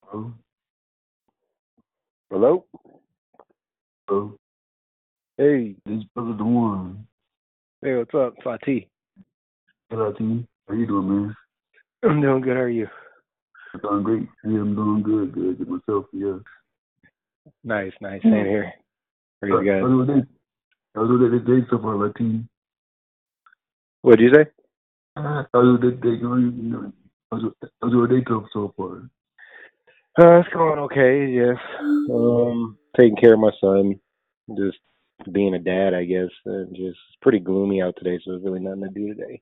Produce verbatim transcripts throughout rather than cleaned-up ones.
Hello? Hello? Hello? Hey. This is Brother Dewan. Hey, what's up? Fatih. Hello, team. How you doing, man? I'm doing good. How are you? I'm doing great. Yeah, I'm doing good. Good. Good myself, yeah. Nice, nice. Same here. Praise Uh, God. How's your day? How's your day today so far, Latin? What'd you say? How's your day today going? You know, how's your, how's your day so so far? Uh, it's going okay, yes. Um, taking care of my son. Just being a dad, I guess. Uh, just it's pretty gloomy out today, so there's really nothing to do today.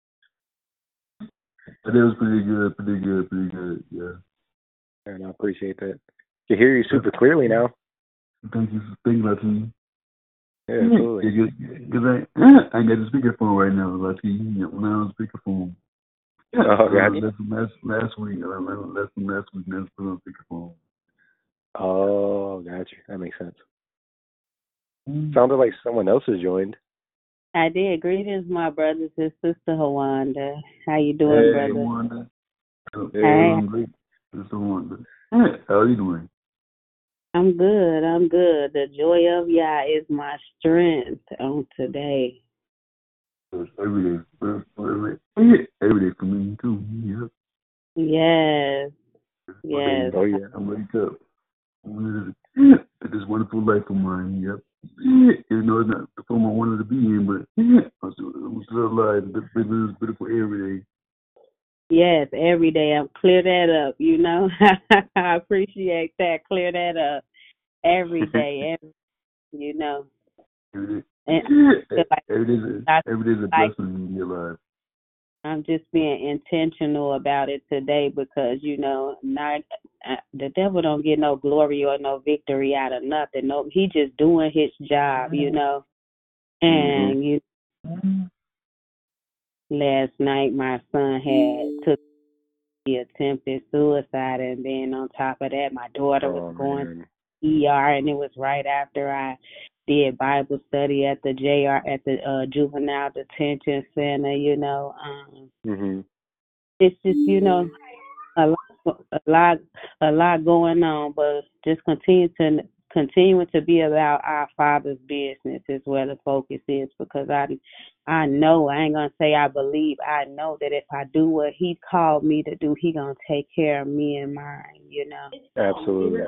The day was pretty good, pretty good, pretty good, yeah. And I appreciate that. I can hear you super clearly now. Thank you. Thank you, Latin. Yeah, absolutely. Because I, I got the speakerphone right now, Latin. Yeah, when I was on speakerphone. Oh, uh, gotcha. that's from last, last week. Uh, that's from last week. That's put on speakerphone. Oh, gotcha. That makes sense. Mm. Sounded like someone else has joined. I did. Greetings, my brothers and sister Hawanda. How you doing, Hey, brother? Wanda. Hey. I'm great. Sister Wanda. How are you doing? I'm good. I'm good. The joy of Yah is my strength on today. Every day. Every day. Every day for me, too. Yep. Yes. Yes. Oh, yeah. I'm wake up. This wonderful life of mine. Yep. You know, it's not the form I wanted to be in, but I'm still, I'm still alive. It's beautiful every day. Yes, every day. I'm clear that up, you know. I appreciate that. Clear that up every day, every, you know. Every day. And I feel like Every day is I every day is a like blessing to be alive. I'm just being intentional about it today because, you know, not uh, the devil don't get no glory or no victory out of nothing. No, he just doing his job, you know. And you last night my son had took the attempted suicide, and then on top of that, my daughter was Oh, going man. to E R, and it was right after I did Bible study at the J R at the uh, juvenile detention center. You know, um, Mhm. it's just you know. a lot, a lot, a lot going on, but just continue to continuing to be about our Father's business is where the focus is. Because I, I know I ain't gonna say I believe. I know that if I do what He called me to do, He gonna take care of me and mine. You know. Absolutely.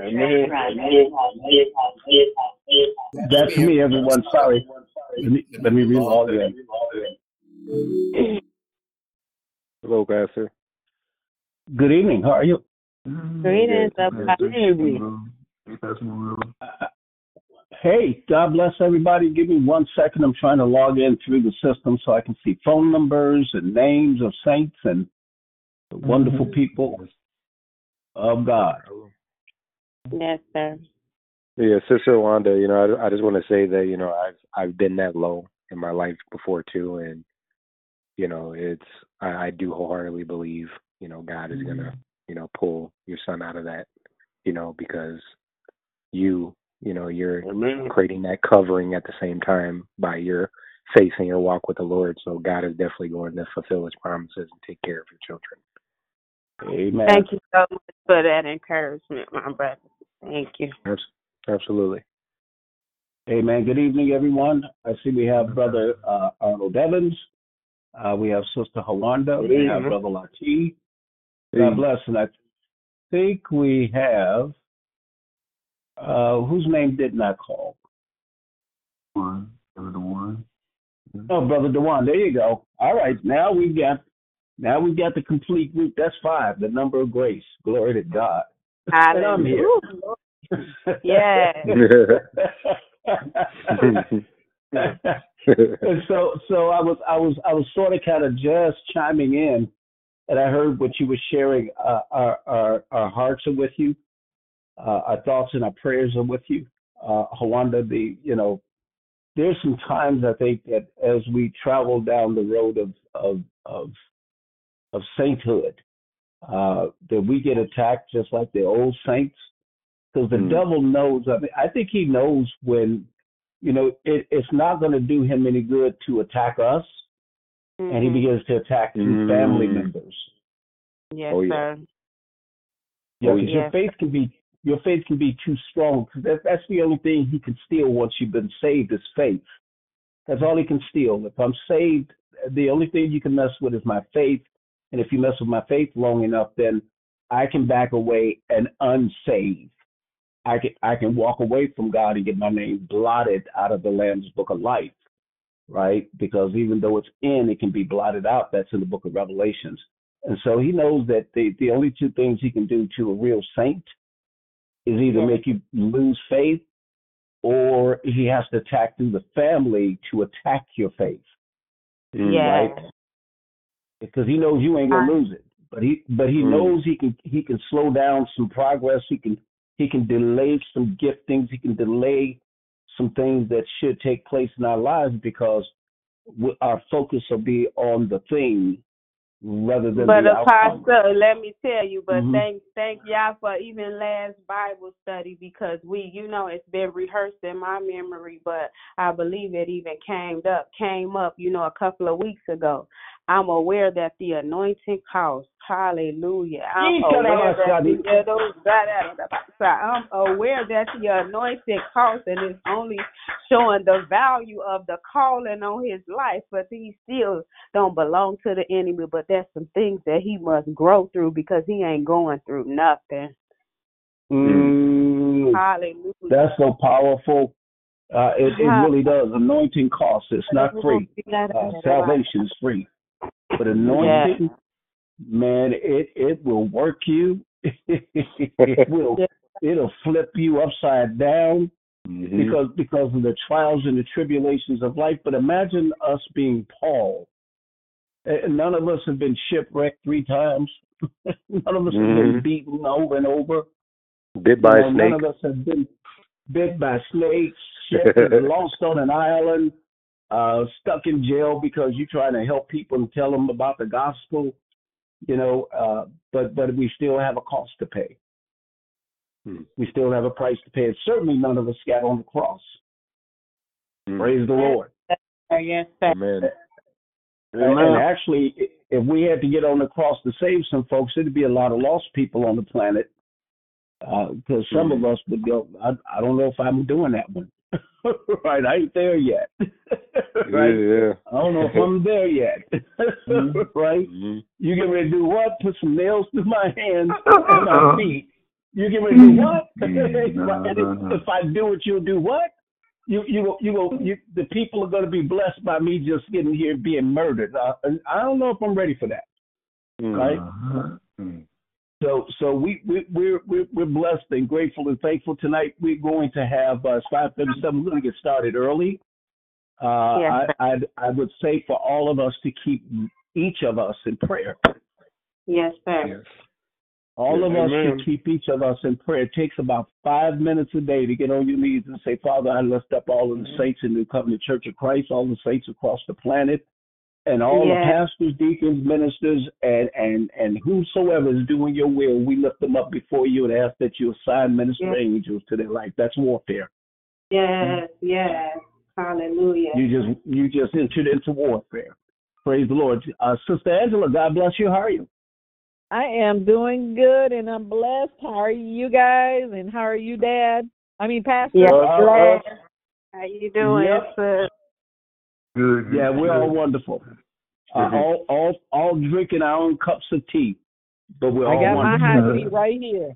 That's me, everyone. Sorry. Let me let me relog in. Hello, Pastor. Good evening. How are you? Greetings, up. Good evening. Uh, hey, God bless everybody. Give me one second. I'm trying to log in through the system so I can see phone numbers and names of saints and the wonderful people of God. Yes, sir. Yeah, Sister Wanda, you know, I, I just want to say that, you know, I've I've been that low in my life before too, and you know, it's I, I do wholeheartedly believe, you know, God is gonna, you know, pull your son out of that, you know, because you, you know, you're Amen. creating that covering at the same time by your faith and your walk with the Lord. So God is definitely going to fulfill His promises and take care of your children. Amen. Thank you so much for that encouragement, my brother. Thank you. Absolutely. Amen. Good evening, everyone. I see we have Brother uh, Arnold Evans. Uh, we have Sister Hawanda. We have Brother Lati. God bless. And I think we have, uh, whose name didn't I call? One, Brother Dewan. Oh, Brother Dewan. There you go. All right. Now we got, now we got the complete group. That's five, the number of grace. Glory to God. And I'm here. Yeah. And so, so I was, I was, I was sort of kind of just chiming in, and I heard what you were sharing. Uh, our, our, our hearts are with you. Uh, our thoughts and our prayers are with you. Uh, Hawanda, the, you know, there's some times I think that as we travel down the road of, of, of, of sainthood, uh, that we get attacked just like the old saints, because the mm. devil knows. I mean, I think he knows when, you know, it, it's not going to do him any good to attack us, mm-hmm. and he begins to attack through mm. family members. Yes, oh, yeah. sir. Yeah, Oh, because yeah. your Yes. faith can be your faith can be too strong. 'Cause that, that's the only thing he can steal once you've been saved is faith. That's all he can steal. If I'm saved, the only thing you can mess with is my faith. And if you mess with my faith long enough, then I can back away and unsave. I can I can walk away from God and get my name blotted out of the Lamb's Book of Life, right? Because even though it's in, it can be blotted out. That's in the Book of Revelations. And so he knows that the, the only two things he can do to a real saint is either Yes. make you lose faith, or he has to attack through the family to attack your faith, Mm. Yes. right? Because he knows you ain't gonna Uh, lose it, but he but he Mm. knows he can he can slow down some progress. He can he can delay some giftings. He can delay some things that should take place in our lives because we, our focus will be on the thing rather than But the outcome. Apostle, let me tell you, but hmm thank thank y'all for even last Bible study because we, you know, it's been rehearsed in my memory, but I believe it even came up came up, you know, a couple of weeks ago. I'm aware that the anointing costs. Hallelujah. I'm aware that the I'm aware that the anointing costs, and it's only showing the value of the calling on his life, but he still don't belong to the enemy. But there's some things that he must grow through because he ain't going through nothing. Mm, Hallelujah. that's so powerful. Uh, it, it really does. Anointing costs. It's not free. Uh, salvation is free. But anointing, man, it, it will work you. it will it'll flip you upside down Mhm. because because of the trials and the tribulations of life. But imagine us being Paul. Uh, None of us have been shipwrecked three times. None of us have been Mhm. beaten over and over. Bit You by know, a none snake. of us have been bit by snakes, shipwrecked, lost on an island, uh, stuck in jail because you're trying to help people and tell them about the gospel. You know, uh, but but we still have a cost to pay. Mm. We still have a price to pay. And certainly none of us got on the cross. Mm. Praise the Lord. Yes, sir. Amen. And, and actually, if we had to get on the cross to save some folks, it'd be a lot of lost people on the planet. Because uh, some Mm. of us would go, I, I don't know if I'm doing that one. Right, I ain't there yet. Right, Yeah, yeah. I don't know if I'm there yet. Right, Mm-hmm. you get ready to do what? Put some nails through my hands and my feet. You get ready to do what? if, if I do it, you'll do what? You you you will you the people are going to be blessed by me just getting here being murdered. Uh, I don't know if I'm ready for that. Mm. Right. Uh-huh. Mm. So, so we, we, we're, we're, we're blessed and grateful and thankful tonight. We're going to have, uh, it's five thirty-seven. We're going to get started early. Uh, Yes, I, sir. I, I would say for all of us to keep each of us in prayer. Yes, sir. Yes. All Yes, of us amen. should keep each of us in prayer. It takes about five minutes a day to get on your knees and say, Father, I lift up all of the saints in the Covenant Church of Christ, all the saints across the planet, and all Yes. the pastors, deacons, ministers, and, and, and whosoever is doing your will, we lift them up before you and ask that you assign minister Yes. angels to their life. That's warfare. Yes, yes. Hallelujah. You just you just entered into warfare. Praise the Lord. Uh, Sister Angela, God bless you. How are you? I am doing good and I'm blessed. How are you guys? And how are you, Dad? I mean, Pastor? Yes, Uh, glad. How you doing, Yep. sir? Good. good, Yeah, we're good. all wonderful. Uh, all all all drinking our own cups of tea, but we're I all got my wonderful. hot tea right here.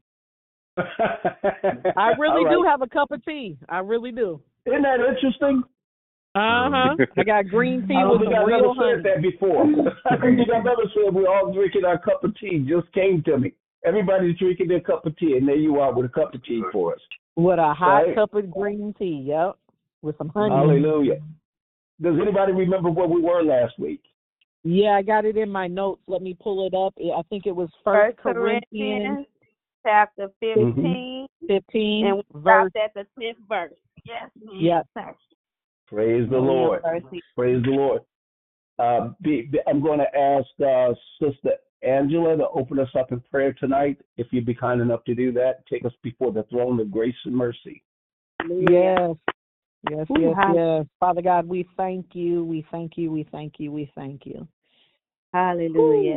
I really All do right. have a cup of tea. I really do. Isn't that interesting? Uh-huh. I got green tea I don't with think some I've real ever said honey. that before. I don't think I've ever said we're all drinking our cup of tea. Just came to me. Everybody's drinking their cup of tea, and there you are with a cup of tea for us. With a hot Right. cup of green tea, yep. With some honey. Hallelujah. Does anybody remember where we were last week? Yeah, I got it in my notes. Let me pull it up. I think it was First First Corinthians Corinthians, chapter fifteen, fifteen, and we verse. stopped at the tenth verse. Yes, ma'am. Yep. Sir. Praise the Oh, Lord. yeah, mercy. Praise the Lord. Uh, be, be, I'm going to ask uh, Sister Angela to open us up in prayer tonight. If you'd be kind enough to do that, take us before the throne of grace and mercy. Yes. Yes, Ooh, yes, hall- yes. Father God, we thank you, we thank you, we thank you, we thank you. Hallelujah.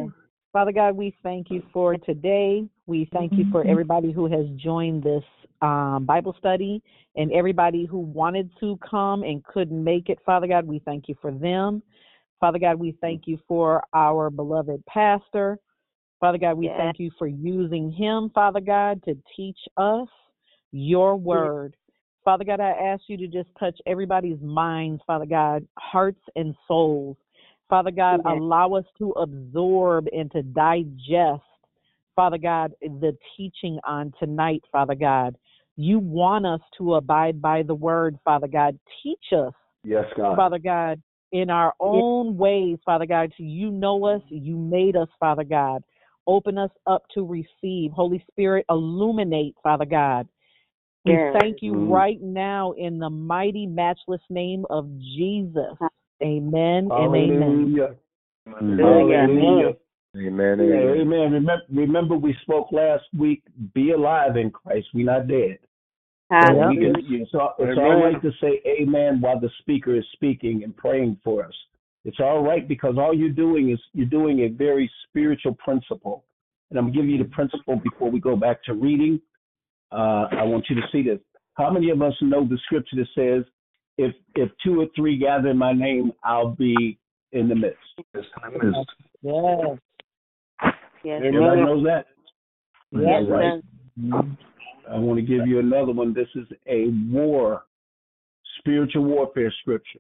Father God, we thank you for today. We thank you for everybody who has joined this um, Bible study and everybody who wanted to come and couldn't make it. Father God, we thank you for them. Father God, we thank you for our beloved pastor. Father God, we Yes. thank you for using him, Father God, to teach us your word. Father God, I ask you to just touch everybody's minds, Father God, hearts and souls. Father God, Yes. allow us to absorb and to digest, Father God, the teaching on tonight, Father God. You want us to abide by the word, Father God. Teach us, Yes, God. Father God, in our own ways, Father God. You know us, you made us, Father God. Open us up to receive. Holy Spirit, illuminate, Father God. We Yes. thank you Mm. right now in the mighty, matchless name of Jesus. Amen and amen. Hallelujah. Hallelujah. Hallelujah. Amen. Yeah, Amen. amen. Remember, remember, we spoke last week. Be alive in Christ. We're not dead. So we Hallelujah. can. It's all, it's all right to say amen while the speaker is speaking and praying for us. It's all right because all you're doing is you're doing a very spiritual principle. And I'm gonna give you the principle before we go back to reading. Uh, I want you to see this. How many of us know the scripture that says, "If if two or three gather in my name, I'll be in the midst." Yes, I missed. Yes. Yes. Everybody knows that. Yes. All right. I want to give you another one. This is a war, spiritual warfare scripture.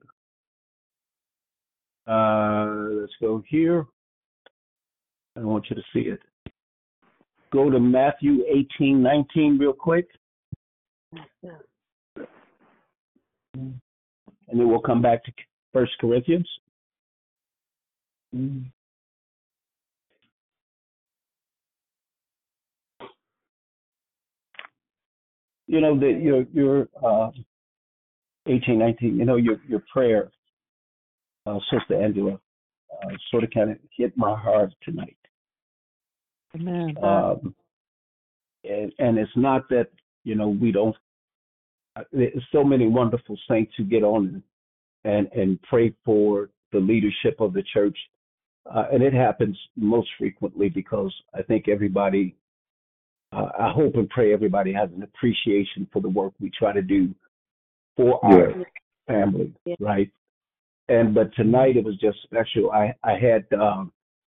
Uh, let's go here. I want you to see it. Go to Matthew eighteen nineteen real quick. And then we'll come back to First Corinthians. You know that your your uh, eighteen nineteen. You know your your prayer, uh, Sister Angela, uh, sort of kind of hit my heart tonight. Amen. Um, and, and it's not that you know we don't. There's so many wonderful saints who get on and and pray for the leadership of the church, uh, and it happens most frequently because I think everybody. Uh, I hope and pray everybody has an appreciation for the work we try to do for our Yeah. family, right? And but tonight it was just special. I I had um,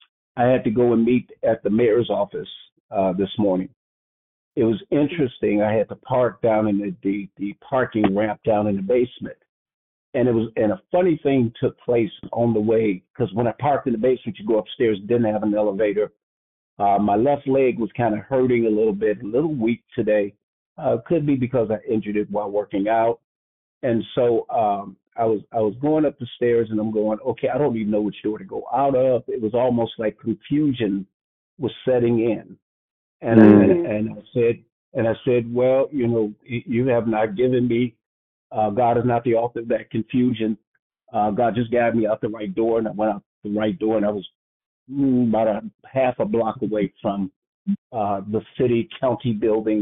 I had to go and meet at the mayor's office uh, this morning. It was interesting. I had to park down in the, the the parking ramp down in the basement, and it was and a funny thing took place on the way because when I parked in the basement, you go upstairs, didn't have an elevator. Uh, my left leg was kind of hurting a little bit, a little weak today. Uh, could be because I injured it while working out. And so um, I was I was going up the stairs and I'm going, okay, I don't even know which door to go out of. It was almost like confusion was setting in. And Mm. and, and I said and I said, well, you know, you have not given me. Uh, God is not the author of that confusion. Uh, God just guided me out the right door, and I went out the right door, and I was mm, about a half a block away from uh, the city county building.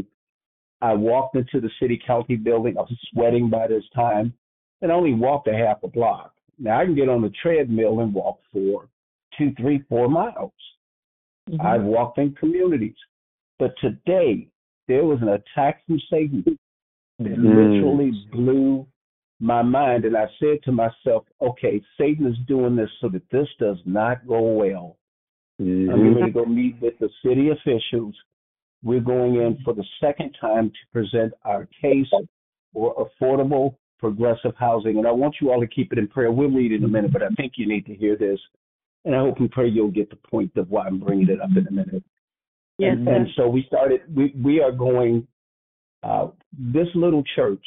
I walked into the city county building. I was sweating by this time and I only walked a half a block. Now I can get on the treadmill and walk for two, three, four miles. Mhm. I've walked in communities. But today there was an attack from Satan that Mm. literally blew my mind. And I said to myself, okay, Satan is doing this so that this does not go well. Mhm. I'm going to go meet with the city officials. We're going in for the second time to present our case for affordable progressive housing. And I want you all to keep it in prayer. We'll read it in a minute, but I think you need to hear this. And I hope and pray you'll get the point of why I'm bringing it up in a minute. Yes, and, and so we started, we, we are going, uh, this little church,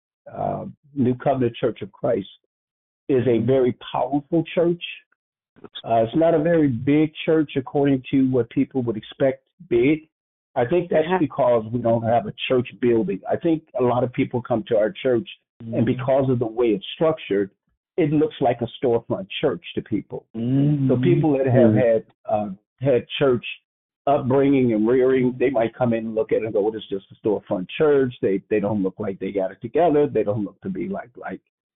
uh, New Covenant Church of Christ, is a very powerful church. Uh, it's not a very big church according to what people would expect big. I think that's Uh-huh. because we don't have a church building. I think a lot of people come to our church, and because of the way it's structured, it looks like a storefront church to people. Mhm. So people that have Mhm. had uh, had church upbringing and rearing, they might come in and look at it and go, "Well, it's just a storefront church. They they don't look like they got it together. They don't look to be like like."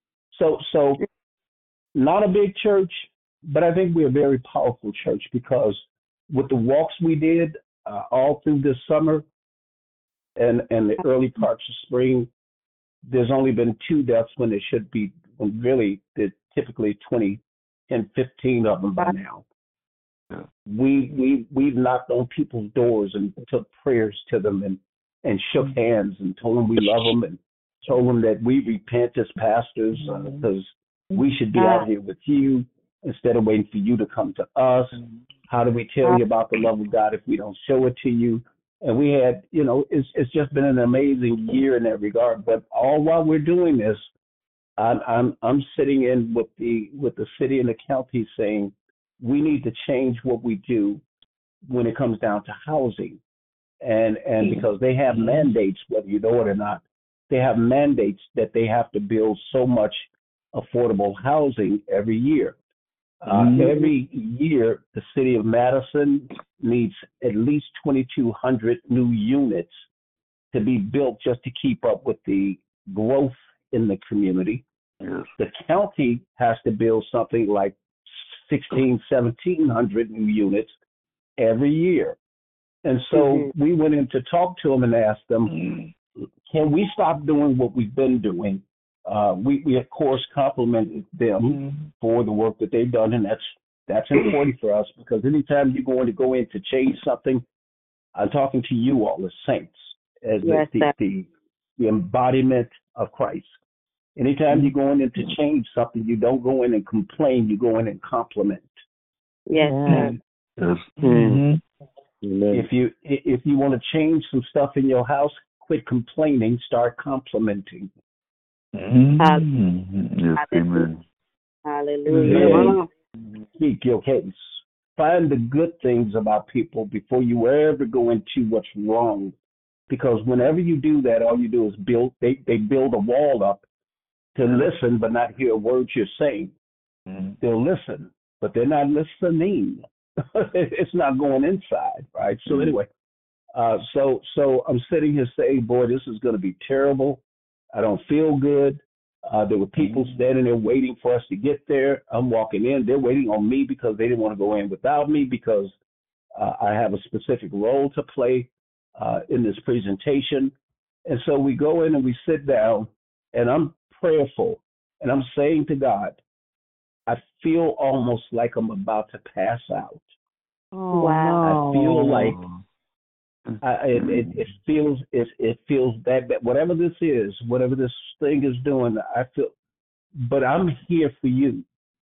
So so not a big church, but I think we're a very powerful church because with the walks we did uh, all through this summer and, and the early parts of spring, there's only been two deaths when there should be, when really, there's typically twenty and fifteen of them by now. Yeah. We, we, we've knocked on people's doors and took prayers to them and, and shook hands and told them we love them and told them that we repent as pastors because uh, we should be out here with you instead of waiting for you to come to us. How do we tell you about the love of God if we don't show it to you? And we had, you know, it's it's just been an amazing year in that regard. But all while we're doing this, I'm I'm, I'm sitting in with the with the city and the county saying we need to change what we do when it comes down to housing, and and because they have mandates, whether you know it or not, they have mandates that they have to build so much affordable housing every year. Uh, mm-hmm. Every year, the city of Madison needs at least twenty-two hundred new units to be built just to keep up with the growth in the community. Yes. The county has to build something like sixteen, seventeen hundred new units every year. And so mm-hmm. we went in to talk to them and asked them, mm-hmm. can we stop doing what we've been doing? Uh, we, we, of course, complimented them mm-hmm. for the work that they've done, and that's that's important for us because anytime you're going to go in to change something, I'm talking to you all as saints, as yes, the, the, the embodiment of Christ. Anytime mm-hmm. you're going in to change something, you don't go in and complain, you go in and compliment. Yes, and yes. Mm-hmm. If you if you want to change some stuff in your house, quit complaining, start complimenting. Mm-hmm. Yes, amen. Hallelujah. Speak your case. Find the good things about people before you ever go into what's wrong. Because whenever you do that, all you do is build, they, they build a wall up to listen but not hear words you're saying. Mm-hmm. They'll listen, but they're not listening. It's not going inside, right? So anyway, uh, so so I'm sitting here saying, boy, this is going to be terrible. I don't feel good. Uh, there were people standing there waiting for us to get there. I'm walking in. They're waiting on me because they didn't want to go in without me because uh, I have a specific role to play uh, in this presentation. And so we go in and we sit down, and I'm prayerful, and I'm saying to God, I feel almost like I'm about to pass out. Oh, wow. I feel like I, it, it, it feels it, it feels that, that whatever this is, whatever this thing is doing, I feel. But I'm here for you.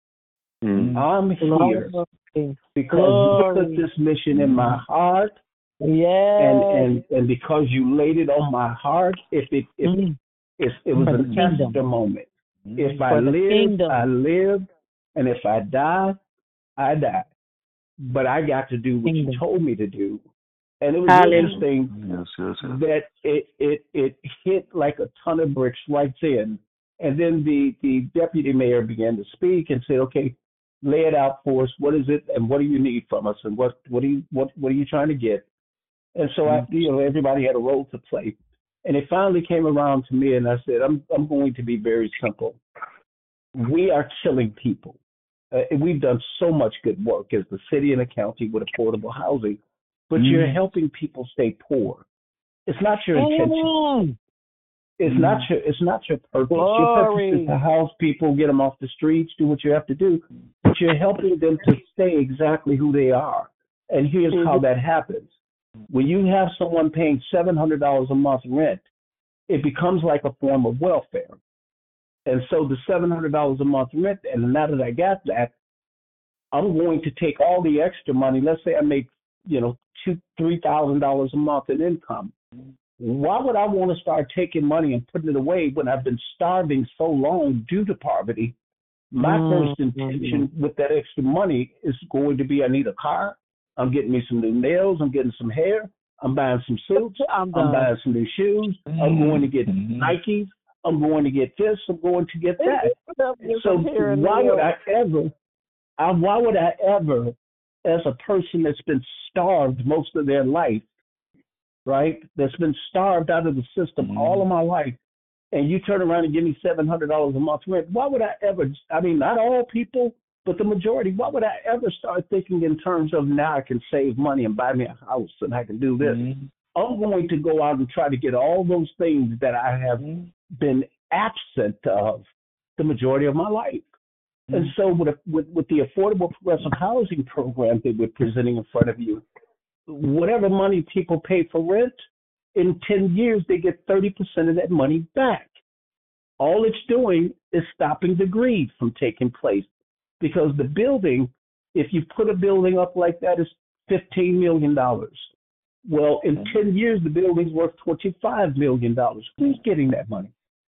Mm. I'm here Glory. because Glory. you put this mission in my heart. Yeah. And and and because you laid it on my heart, if it if mm. if it was a testimony. If I live, I live, and if I die, I die. But I got to do what kingdom. you told me to do. And it was Hallelujah. interesting yes, yes, yes. that it, it it hit like a ton of bricks right then. And then the, the deputy mayor began to speak and say, okay, lay it out for us. What is it and what do you need from us? And what, what, do you, what, what are you trying to get? And so, I, you know, everybody had a role to play. And it finally came around to me and I said, I'm, I'm going to be very simple. We are killing people. Uh, we've done so much good work as the city and the county with affordable housing. But mm. you're helping people stay poor. It's not your intention. Mm. It's mm. not your. It's not your purpose. Glory. Your purpose is to house people, get them off the streets, do what you have to do. But you're helping them to stay exactly who they are. And here's mm. how that happens: when you have someone paying seven hundred dollars a month rent, it becomes like a form of welfare. And so the seven hundred dollars a month rent, and now that I got that, I'm going to take all the extra money. Let's say I make, you know, two, three thousand dollars a month in income. Why would I want to start taking money and putting it away when I've been starving so long due to poverty? My mm-hmm. first intention with that extra money is going to be, I need a car. I'm getting me some new nails. I'm getting some hair. I'm buying some suits. I'm, I'm buying some new shoes. Mm-hmm. I'm going to get mm-hmm. Nikes. I'm going to get this. I'm going to get that. So why would I ever? I, why would I ever? As a person that's been starved most of their life, right? That's been starved out of the system mm-hmm. all of my life, and you turn around and give me seven hundred dollars a month rent. Why would I ever? I mean, not all people, But the majority, why would I ever start thinking in terms of now I can save money and buy me a house and I can do this? Mm-hmm. I'm going to go out and try to get all those things that I have been absent of the majority of my life. Mm-hmm. And so with, a, with, with the Affordable Progressive Housing Program that we're presenting in front of you, whatever money people pay for rent, in ten years, they get thirty percent of that money back. All it's doing is stopping the greed from taking place. Because the building, if you put a building up like that, is fifteen million dollars. Well, in ten years, the building's worth twenty-five million dollars. Who's getting that money?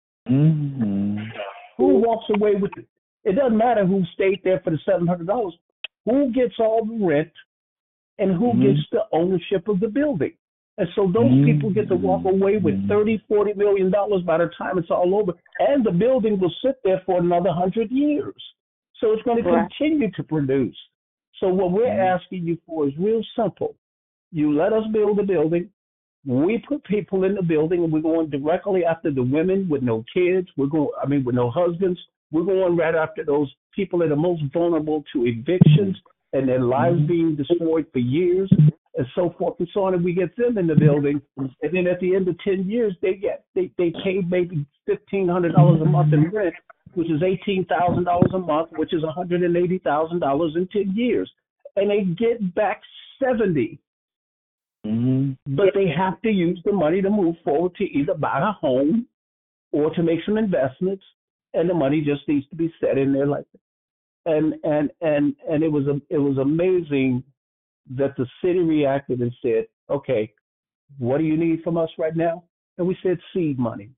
Mm-hmm. Who walks away with it? It doesn't matter who stayed there for the seven hundred dollars. Who gets all the rent and who mm-hmm. gets the ownership of the building? And so those mm-hmm. people get to walk away with thirty, forty million dollars by the time it's all over. And the building will sit there for another one hundred years. So it's going to continue to produce. So what we're asking you for is real simple. You let us build a building. We put people in the building, and we're going directly after the women with no kids. We're going, I mean, with no husbands. We're going right after those people that are most vulnerable to evictions and their lives being destroyed for years, and so forth and so on. And we get them in the building, and then at the end of ten years, they get they they pay maybe fifteen hundred dollars a month in rent, which is eighteen thousand dollars a month, which is one hundred eighty thousand dollars in ten years. And they get back seventy. Mm-hmm. But they have to use the money to move forward to either buy a home or to make some investments, and the money just needs to be set in there like that. And and and and it was a, it was amazing that the city reacted and said, okay, what do you need from us right now? And we said seed money.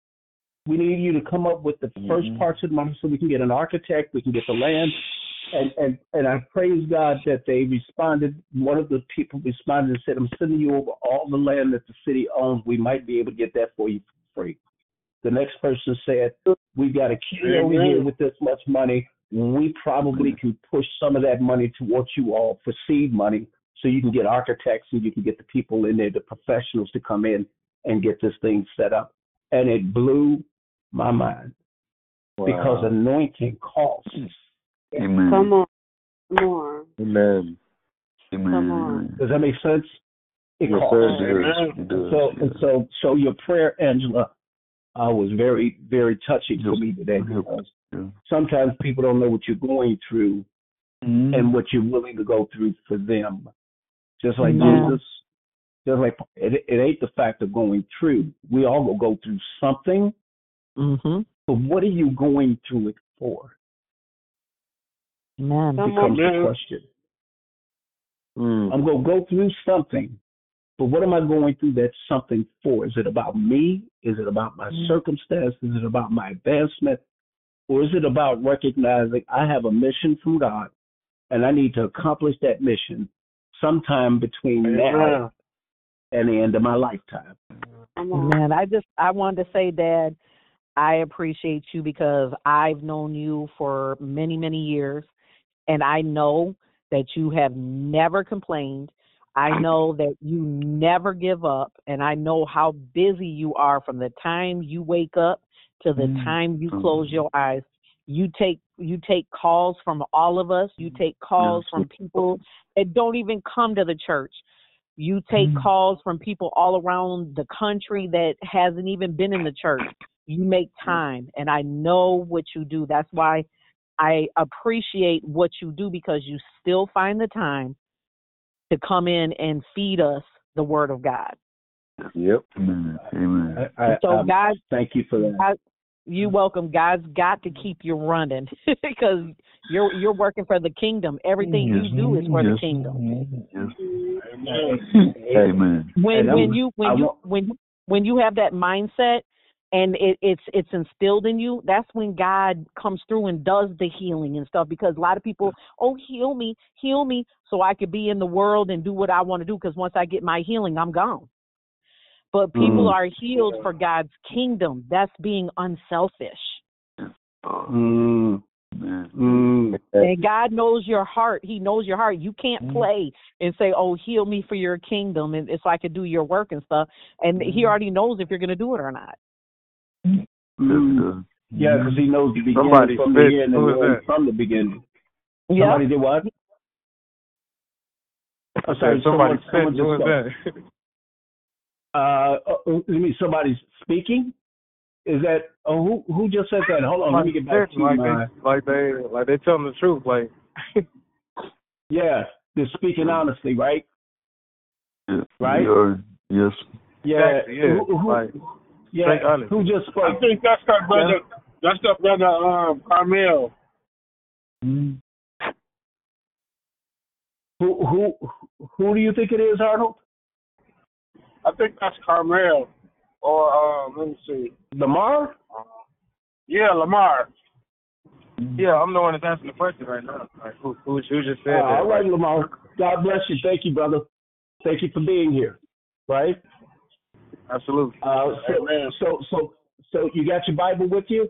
We need you to come up with the mm-hmm. first parts of the money so we can get an architect, we can get the land. And, and and I praise God that they responded. One of the people responded and said, I'm sending you over all the land that the city owns. We might be able to get that for you for free. The next person said, we've got a kid over here with this much money. We probably can push some of that money towards you all for seed money so you can get architects and you can get the people in there, the professionals to come in and get this thing set up. And it blew my mind. Wow. Because anointing costs. Amen. Come on. Come on. Amen. Amen. Come on. Does that make sense? It yes, costs. sir, it does. So, and so, so your prayer, Angela, uh, was very, very touching for me today. Because yeah. sometimes people don't know what you're going through mm-hmm. and what you're willing to go through for them. Just like mm-hmm. Jesus, just like it, it ain't the fact of going through. We all will go through something. Mm-hmm. But what are you going through it for? Man, becomes the question. Mm. I'm going to go through something, but what am I going through that something for? Is it about me? Is it about my mm. circumstance? Is it about my advancement? Or is it about recognizing I have a mission from God and I need to accomplish that mission sometime between yeah. now and the end of my lifetime? Man, I just, I wanted to say, Dad, I appreciate you because I've known you for many, many years. And I know that you have never complained. I know that you never give up. And I know how busy you are from the time you wake up to the mm. time you close your eyes. You take you take calls from all of us. You take calls from people that don't even come to the church. You take mm. calls from people all around the country that hasn't even been in the church. You make time. And I know what you do. That's why I appreciate what you do because you still find the time to come in and feed us the word of God. Yep. Amen. Amen. I, I, so um, God, thank you for that. God, you're welcome. God's got to keep you running because you're you're working for the kingdom. Everything yes. you do is for yes. the kingdom. Yes. Amen. When when you when you when when you have that mindset. And it, it's it's instilled in you. That's when God comes through and does the healing and stuff. Because a lot of people, oh, heal me, heal me, so I could be in the world and do what I want to do. Because once I get my healing, I'm gone. But people mm. are healed for God's kingdom. That's being unselfish. Mm. Mm. And God knows your heart. He knows your heart. You can't play and say, oh, heal me for your kingdom, and so I could do your work and stuff. And mm. He already knows if you're going to do it or not. Mm. Yeah, because he knows the beginning Somebody from the end and the from the beginning. Yeah. Somebody did what? I'm sorry. Somebody someone, said, someone "Who just is spoke. that?" Uh, uh, you mean somebody's speaking? Is that? Oh, who who just said that? Hold on. Let me get back to like my. they, like they, like they telling the truth. Like, Yeah, they're speaking honestly, right? Yeah, Right? we are, yes. Yeah. exactly, yeah, Who, who, like yeah. straight honest. Who just I spoke? think that's our brother. That's our brother, um, Carmel. Mm. Who who who do you think it is, Arnold? I think that's Carmel. Or, um, let me see. Lamar? Yeah, Lamar. Yeah, I'm the one that's asking the question right now. Like, who, who, who just said Uh, that? all right, Like, Lamar. God bless you. Thank you, brother. Thank you for being here. Right? absolutely. Uh, so, so so so you got your Bible with you?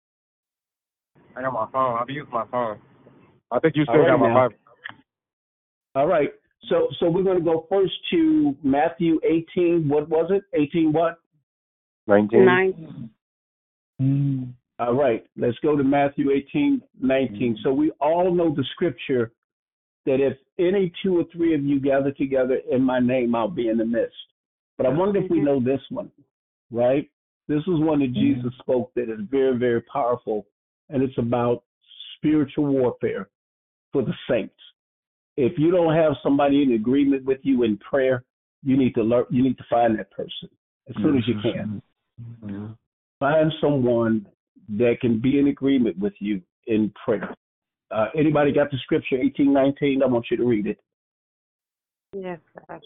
I got my phone. I've used my phone. I think you still All right, got my now. Bible. All right. So so we're going to go first to Matthew eighteen. What was it? eighteen what? nineteen. Nine. Mm. All right. Let's go to Matthew eighteen, nineteen. So we all know the scripture that if any two or three of you gather together in my name, I'll be in the midst. But I wonder if we know this one, right? This is one that Jesus spoke that is very, very powerful, and it's about spiritual warfare for the saints. If you don't have somebody in agreement with you in prayer, you need to learn. You need to find that person as soon as you can. Yeah. Find someone that can be in agreement with you in prayer. Uh, anybody got the scripture eighteen nineteen? I want you to read it. Yes, sir.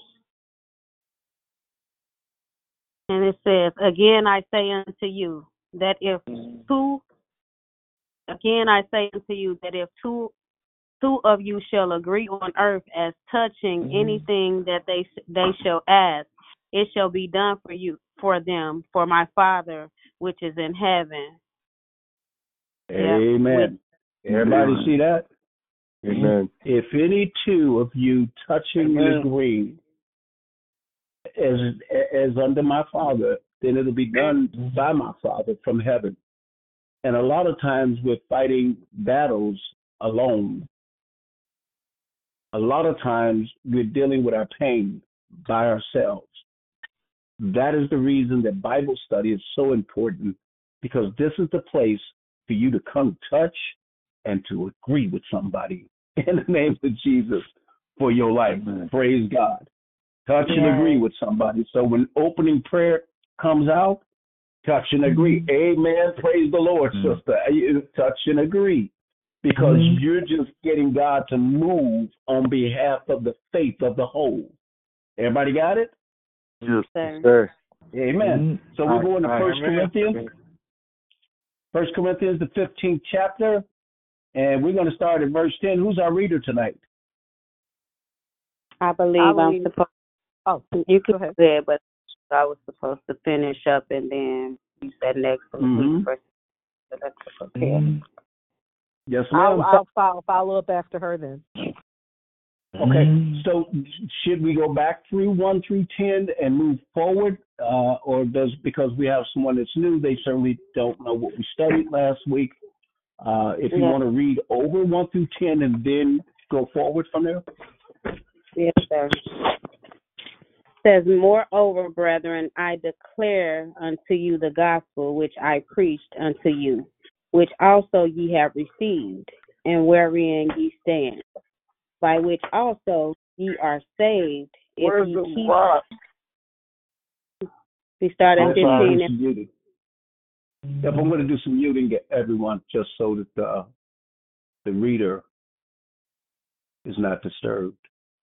And it says, again I say unto you that if two, again I say unto you that if two, two of you shall agree on earth as touching anything that they they shall ask, it shall be done for you, for them, for my Father which is in heaven. Amen. Everybody Amen. see that? Amen. If any two of you touching Amen. and agreeing as as under my Father, then it'll be done by my Father from heaven. And a lot of times we're fighting battles alone. A lot of times we're dealing with our pain by ourselves. That is the reason that Bible study is so important, because this is the place for you to come touch and to agree with somebody in the name of Jesus for your life. Amen. Praise God. Touch and agree with somebody. So when opening prayer comes out, touch and agree. Amen. Praise the Lord, Mhm. sister. You touch and agree, because Mhm. you're just getting God to move on behalf of the faith of the whole. Everybody got it? Yes. Sir. Sir. Amen. Mhm. So we're going to All right, First amen. Corinthians. First Corinthians, the fifteenth chapter, and we're going to start at verse ten. Who's our reader tonight? I believe I I'm believe- supposed. Oh, You go could ahead. say it, but I was supposed to finish up, and then you said next week. Mhm. First, so that's okay. Mhm. Yes, I'll, ma'am. I'll follow, follow up after her then. Okay, Mhm. so should we go back through one through ten and move forward, uh, or does, because we have someone that's new, they certainly don't know what we studied last week. Uh, if you Yes. want to read over one through ten and then go forward from there. Yes, sir. Says, moreover, brethren, I declare unto you the gospel which I preached unto you, which also ye have received, and wherein ye stand, by which also ye are saved, if Where's ye the keep. rock? We start at I'm sorry, fifteen. do some muting. Yep, I'm going to do some muting, to everyone, just so that uh, the reader is not disturbed.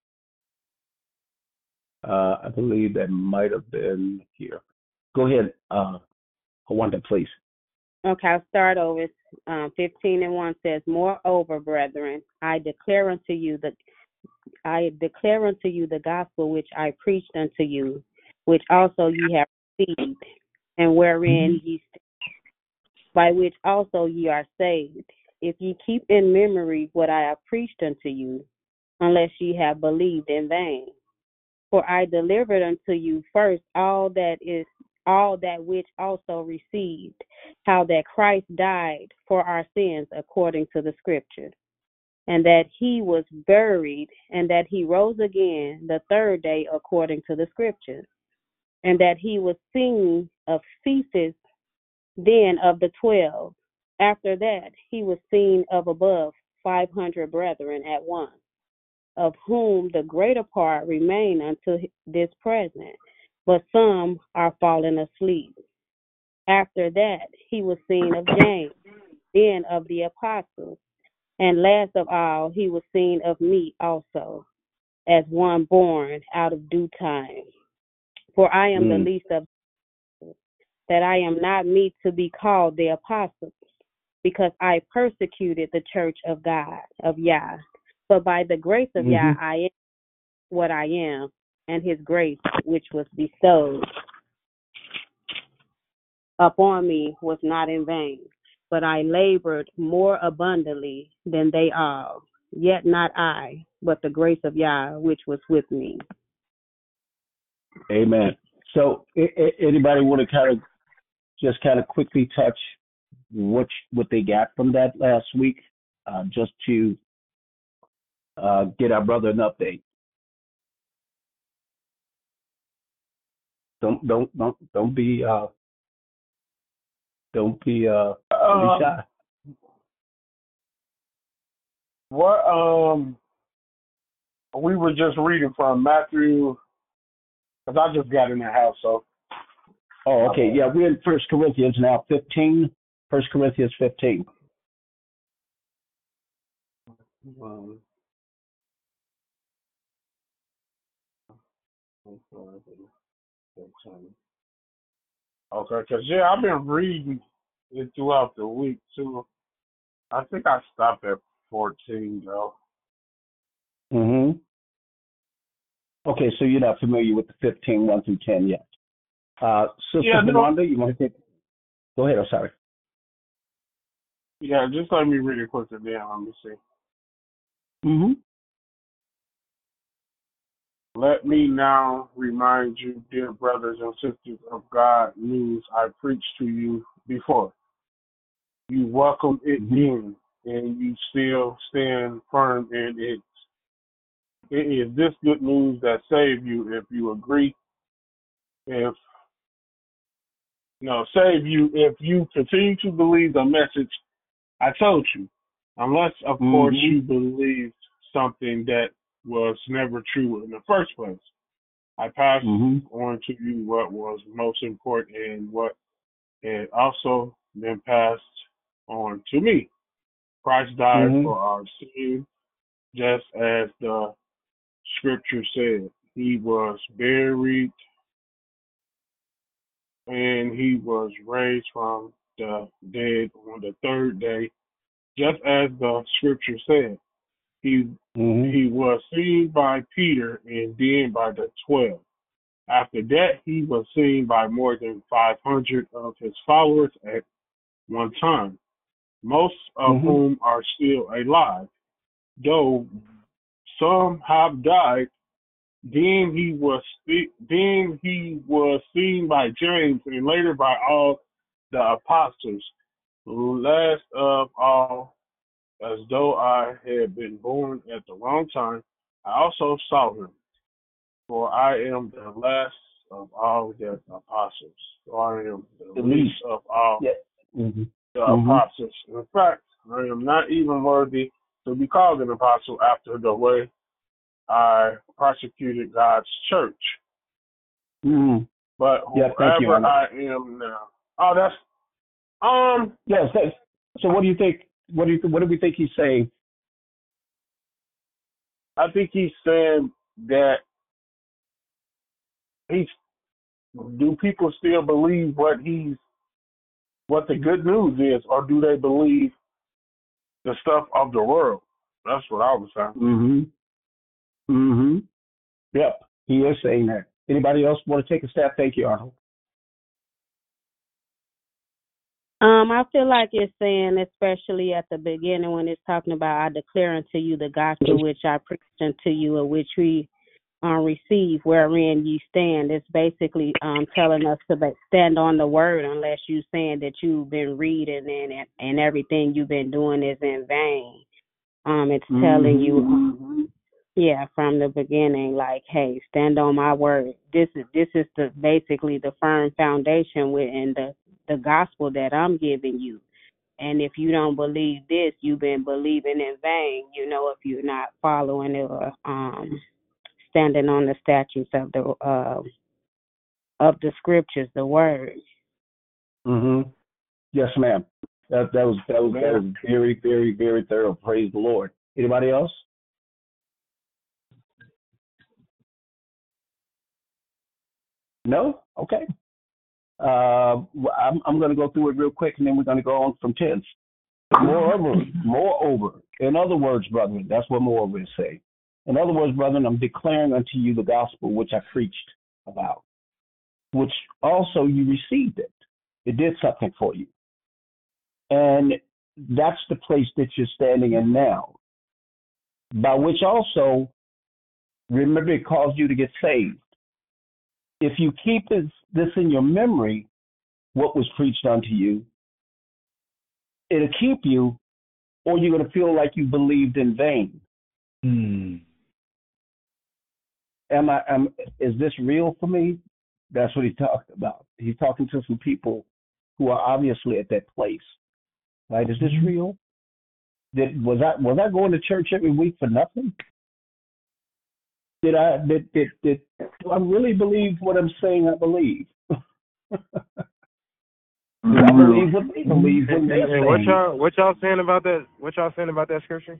Uh, I believe that might have been here. Go ahead, uh, Wanda, please. Okay, I'll start over. Um, fifteen and one says, moreover, brethren, I declare unto you the I declare unto you the gospel which I preached unto you, which also ye have received, and wherein ye stand, by which also ye are saved, if ye keep in memory what I have preached unto you, unless ye have believed in vain. For I delivered unto you first all that is all that which also received, how that Christ died for our sins according to the scripture, and that he was buried, and that he rose again the third day according to the scriptures, and that he was seen of Cephas, then of the twelve. After that, he was seen of above five hundred brethren at once, of whom the greater part remain unto this present, but some are fallen asleep. After that, he was seen of James, then of the apostles, and last of all, he was seen of me also, as one born out of due time. For I am mm. the least of that I am not meet to be called the apostles, because I persecuted the church of God, of Yah. But by the grace of mm-hmm. Yah, I am what I am, and his grace which was bestowed upon me was not in vain. But I labored more abundantly than they all. Yet not I, but the grace of Yah which was with me. Amen. So, I- I- anybody want to kind of just kind of quickly touch what what they got from that last week, uh, just to uh, get our brother an update. Don't don't don't don't be uh, don't be uh, don't be shy. What um we were just reading from Matthew, because I just got in the house, so. Oh, okay. Yeah, we're in First Corinthians now, fifteen. First Corinthians fifteen. Um, okay, because, yeah, I've been reading it throughout the week, too. I think I stopped at fourteen, though. Mm-hmm. Okay, so you're not familiar with the fifteen, one through ten yet. Uh, Sister yeah, Yolanda, you want to take? Go ahead, I'm sorry. Yeah, just let me read it quicker then. Let me see. Mm-hmm. Let me now remind you, dear brothers and sisters, of God news I preached to you before. You welcome it mm-hmm. in, and you still stand firm in it. It is this good news that save you if you agree. If no, save you if you continue to believe the message I told you, unless of mm-hmm. course you believed something that was never true in the first place. I passed mm-hmm. on to you what was most important and what had also been passed on to me. Christ died mm-hmm. for our sins, just as the scripture said. He was buried and he was raised from the dead on the third day, just as the scripture said. He mm-hmm. he was seen by Peter and then by the twelve. After that, he was seen by more than five hundred of his followers at one time, most of mm-hmm. whom are still alive, though some have died. Then he was then he was seen by James and later by all the apostles. Last of all, as though I had been born at the wrong time, I also saw him. For I am the last of all the apostles. For I am the, the least of all yeah. mm-hmm. the mm-hmm. apostles. In fact, I am not even worthy to be called an apostle after the way I persecuted God's church. Mm-hmm. But whoever yeah, you, I am now. Oh, that's um. Yes. That's, so, what do you think? What do you? What do we think he's saying? I think he's saying that he's. Do people still believe what he's, what the good news is, or do they believe the stuff of the world? That's what I was saying. Mm-hmm. Mm-hmm. Yep, he is saying that. Anybody else want to take a stab? Thank you, Arnold. Um, I feel like it's saying, especially at the beginning when it's talking about, I declare unto you the gospel which I preached unto you, of which we um, receive, wherein you stand. It's basically um, telling us to stand on the word, unless you're saying that you've been reading and and everything you've been doing is in vain. Um, it's Mm-hmm. telling you, um, yeah, from the beginning, like, hey, stand on my word. This is this is the basically the firm foundation within the the gospel that I'm giving you. And if you don't believe this, you've been believing in vain. You know, if you're not following it or um, standing on the statutes of the uh, of the scriptures, the word. Mm-hmm. Yes, ma'am. That that was that was that Man, was very very very thorough. Praise the Lord. Anybody else? No. Okay. Uh, well, I'm I'm going to go through it real quick, and then we're going to go on from tens. Moreover, moreover, in other words, brethren, that's what moreover is saying. In other words, brethren, I'm declaring unto you the gospel which I preached about, which also you received it. It did something for you. And that's the place that you're standing in now, by which also, remember, it caused you to get saved. If you keep this, this in your memory, what was preached unto you, it'll keep you, or you're going to feel like you believed in vain. Hmm. Am I? Am, is this real for me? That's what he talked about. He's talking to some people who are obviously at that place. Right? Is this real? Did was I was I going to church every week for nothing? Did I did did, did do I really believe what I'm saying I believe? Do I believe what they believe when And, they're and, and what saying? y'all what y'all saying about that? What y'all saying about that scripture?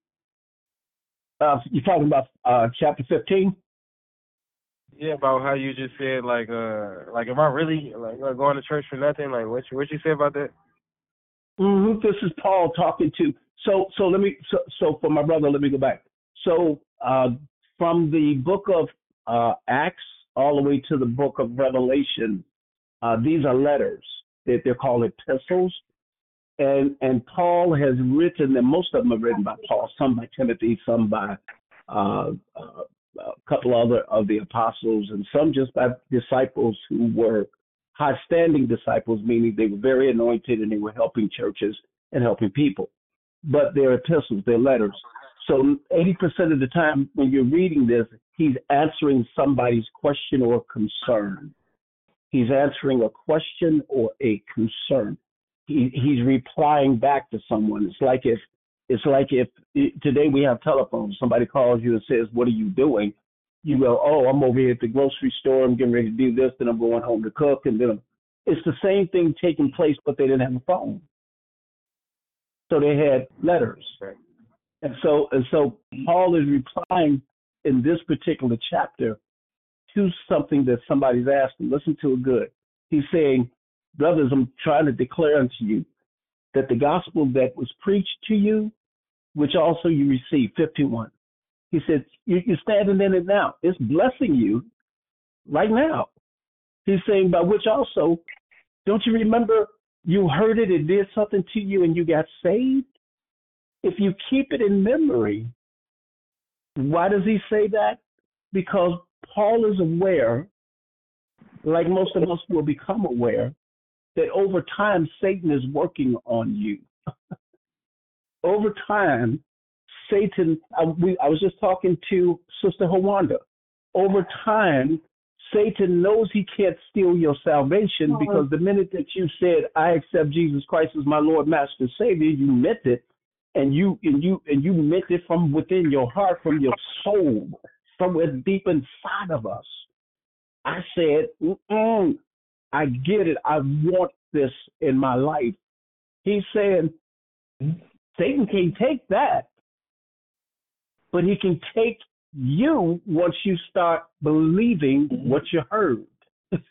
Uh, you're talking about uh, chapter fifteen? Yeah, about how you just said like uh like am I really like uh, going to church for nothing? Like what you, what you say about that? Mm-hmm. This is Paul talking to. So so let me so, so for my brother, let me go back. So uh, from the book of uh, Acts all the way to the book of Revelation, uh, these are letters that they're called epistles, and and Paul has written them. Most of them are written by Paul. Some by Timothy, some by uh, uh, a couple other of the apostles, and some just by disciples who were high-standing disciples, meaning they were very anointed and they were helping churches and helping people. But they're epistles, they're letters. So eighty percent of the time when you're reading this, he's answering somebody's question or concern. He's answering a question or a concern. He, he's replying back to someone. It's like if it's like if today we have telephones. Somebody calls you and says, "What are you doing?" You go, "Oh, I'm over here at the grocery store. I'm getting ready to do this. Then I'm going home to cook." And then it's the same thing taking place, but they didn't have a phone, so they had letters. And so and so Paul is replying in this particular chapter to something that somebody's asked him. Listen to it good. He's saying, "Brothers, I'm trying to declare unto you that the gospel that was preached to you, which also you received," fifty-one. He said, you, you're standing in it now. It's blessing you right now. He's saying, by which also, don't you remember you heard it, it did something to you, and you got saved? If you keep it in memory, why does he say that? Because Paul is aware, like most of us will become aware, that over time Satan is working on you. Over time, Satan, I, we, I was just talking to Sister Hawanda. Over time, Satan knows he can't steal your salvation because the minute that you said, "I accept Jesus Christ as my Lord, Master, Savior," you meant it, and you and you and you meant it from within your heart, from your soul, somewhere deep inside of us. I said, Mm-mm, "I get it. I want this in my life." He's saying, Satan can't take that, but he can take you once you start believing what you heard. Does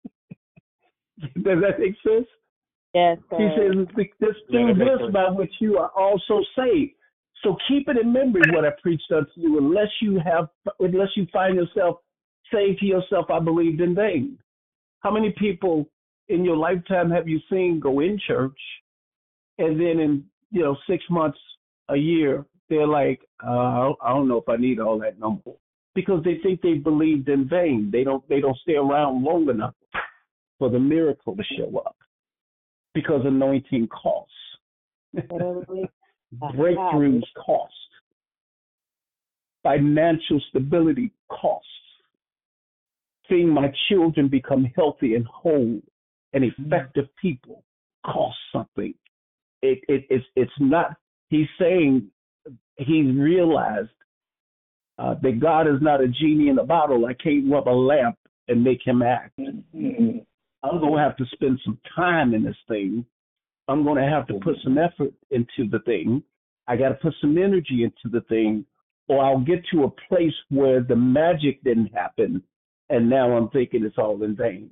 that make sense? Yes, He sir. says, "This Yeah, through that makes this sense. by which you are also saved." So keep it in memory what I preached unto you, unless you have, unless you find yourself saying to yourself, "I believed in vain." How many people in your lifetime have you seen go in church, and then in you know six months, a year, they're like, uh, "I don't know if I need all that no more," because they think they believed in vain. They don't. They don't stay around long enough for the miracle to show up, because anointing costs. Breakthroughs cost. Financial stability costs. Seeing my children become healthy and whole and effective people costs something. It, it, it's, it's not, he's saying he's realized uh, that God is not a genie in a bottle. I can't rub a lamp and make him act. Mm-hmm. I'm going to have to spend some time in this thing. I'm going to have to put some effort into the thing. I got to put some energy into the thing, or I'll get to a place where the magic didn't happen, and now I'm thinking it's all in vain.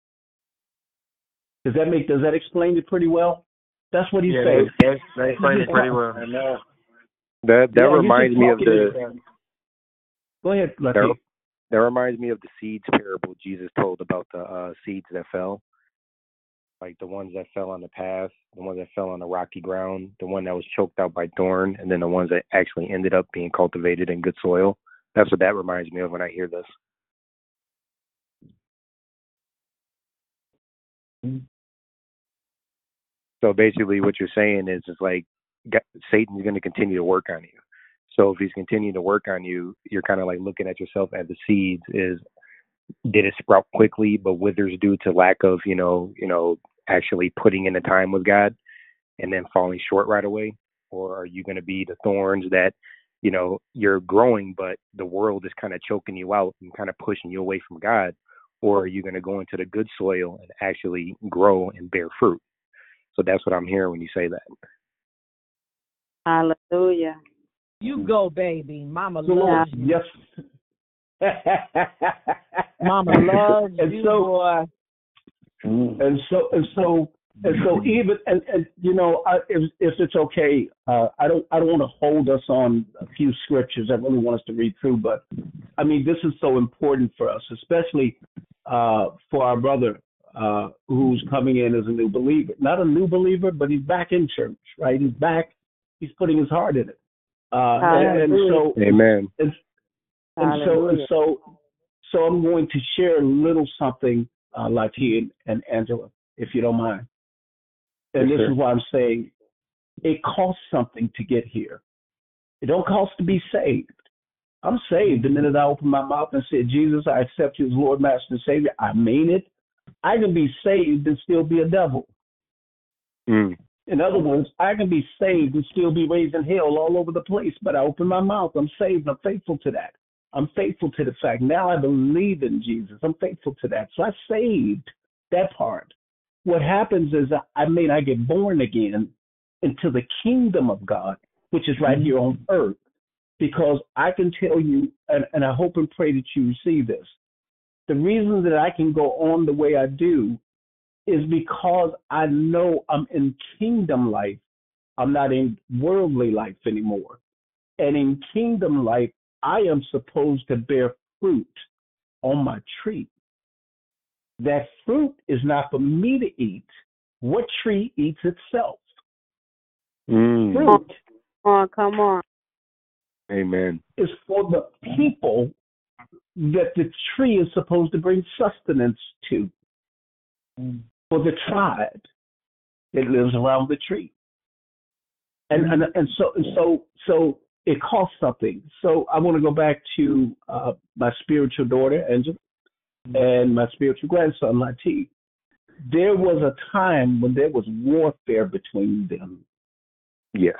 Does that make? Does that explain it pretty well? That's what he's yeah, saying. That, that explains it pretty well. That that Yeah, reminds me of the. Go ahead, Latif. That, that reminds me of the seeds parable Jesus told about the uh, seeds that fell. Like the ones that fell on the path, the ones that fell on the rocky ground, the one that was choked out by thorn, and then the ones that actually ended up being cultivated in good soil. That's what that reminds me of when I hear this. So basically what you're saying is, is like Satan's going to continue to work on you. So if he's continuing to work on you, you're kind of like looking at yourself as the seeds is, did it sprout quickly but withers due to lack of, you know, you know, actually putting in the time with God and then falling short right away? Or are you going to be the thorns that, you know, you're growing, but the world is kind of choking you out and kind of pushing you away from God? Or are you going to go into the good soil and actually grow and bear fruit? So that's what I'm hearing when you say that. Hallelujah. You go, baby. Mama So, loves you. Yes. Mama loves and you, so, boy. And so, and so, and so, even and, and you know, I, if, if it's okay, uh, I don't, I don't want to hold us on a few scriptures. I really want us to read through, but I mean, this is so important for us, especially uh, for our brother uh, who's coming in as a new believer. Not a new believer, but he's back in church, right? He's back. He's putting his heart in it. Uh, and, and so, Amen. And, and so, and so, so I'm going to share a little something, uh, Latia and, and Angela, if you don't mind. And Yes, this sir. is why I'm saying it costs something to get here. It don't cost to be saved. I'm saved the minute I open my mouth and say, Jesus, I accept you as Lord, Master, and Savior. I mean it. I can be saved and still be a devil. Mm. In other words, I can be saved and still be raising hell all over the place, but I open my mouth. I'm saved. I'm faithful to that. I'm faithful to the fact. Now I believe in Jesus. I'm faithful to that. So I saved that part. What happens is I may not get born again into the kingdom of God, which is right here on earth, because I can tell you, and, and I hope and pray that you receive this, the reason that I can go on the way I do is because I know I'm in kingdom life. I'm not in worldly life anymore. And in kingdom life, I am supposed to bear fruit on my tree. That fruit is not for me to eat. What tree eats itself? Mm. Fruit. Come on, come on. Amen. Is for the people that the tree is supposed to bring sustenance to. For the tribe that lives around the tree. And and, and so and so so it costs something. So I want to go back to uh, my spiritual daughter, Angela, and my spiritual grandson, Latif. There was a time when there was warfare between them. Yes.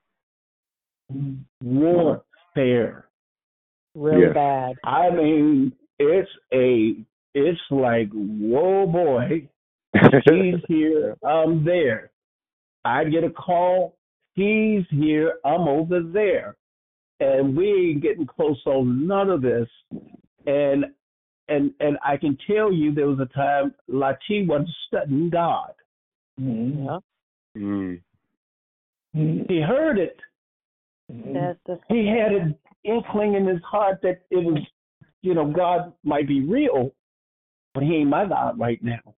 Warfare. Really Yes. bad. I mean, it's a, it's like, whoa, boy, she's here, I'm there. I get a call, he's here, I'm over there. And we ain't getting close on none of this. And and and I can tell you there was a time Latif was studying God. Mm-hmm. Yeah. Mm. He heard it. That's the He had an inkling in his heart that it was, you know, God might be real, but he ain't my God right now.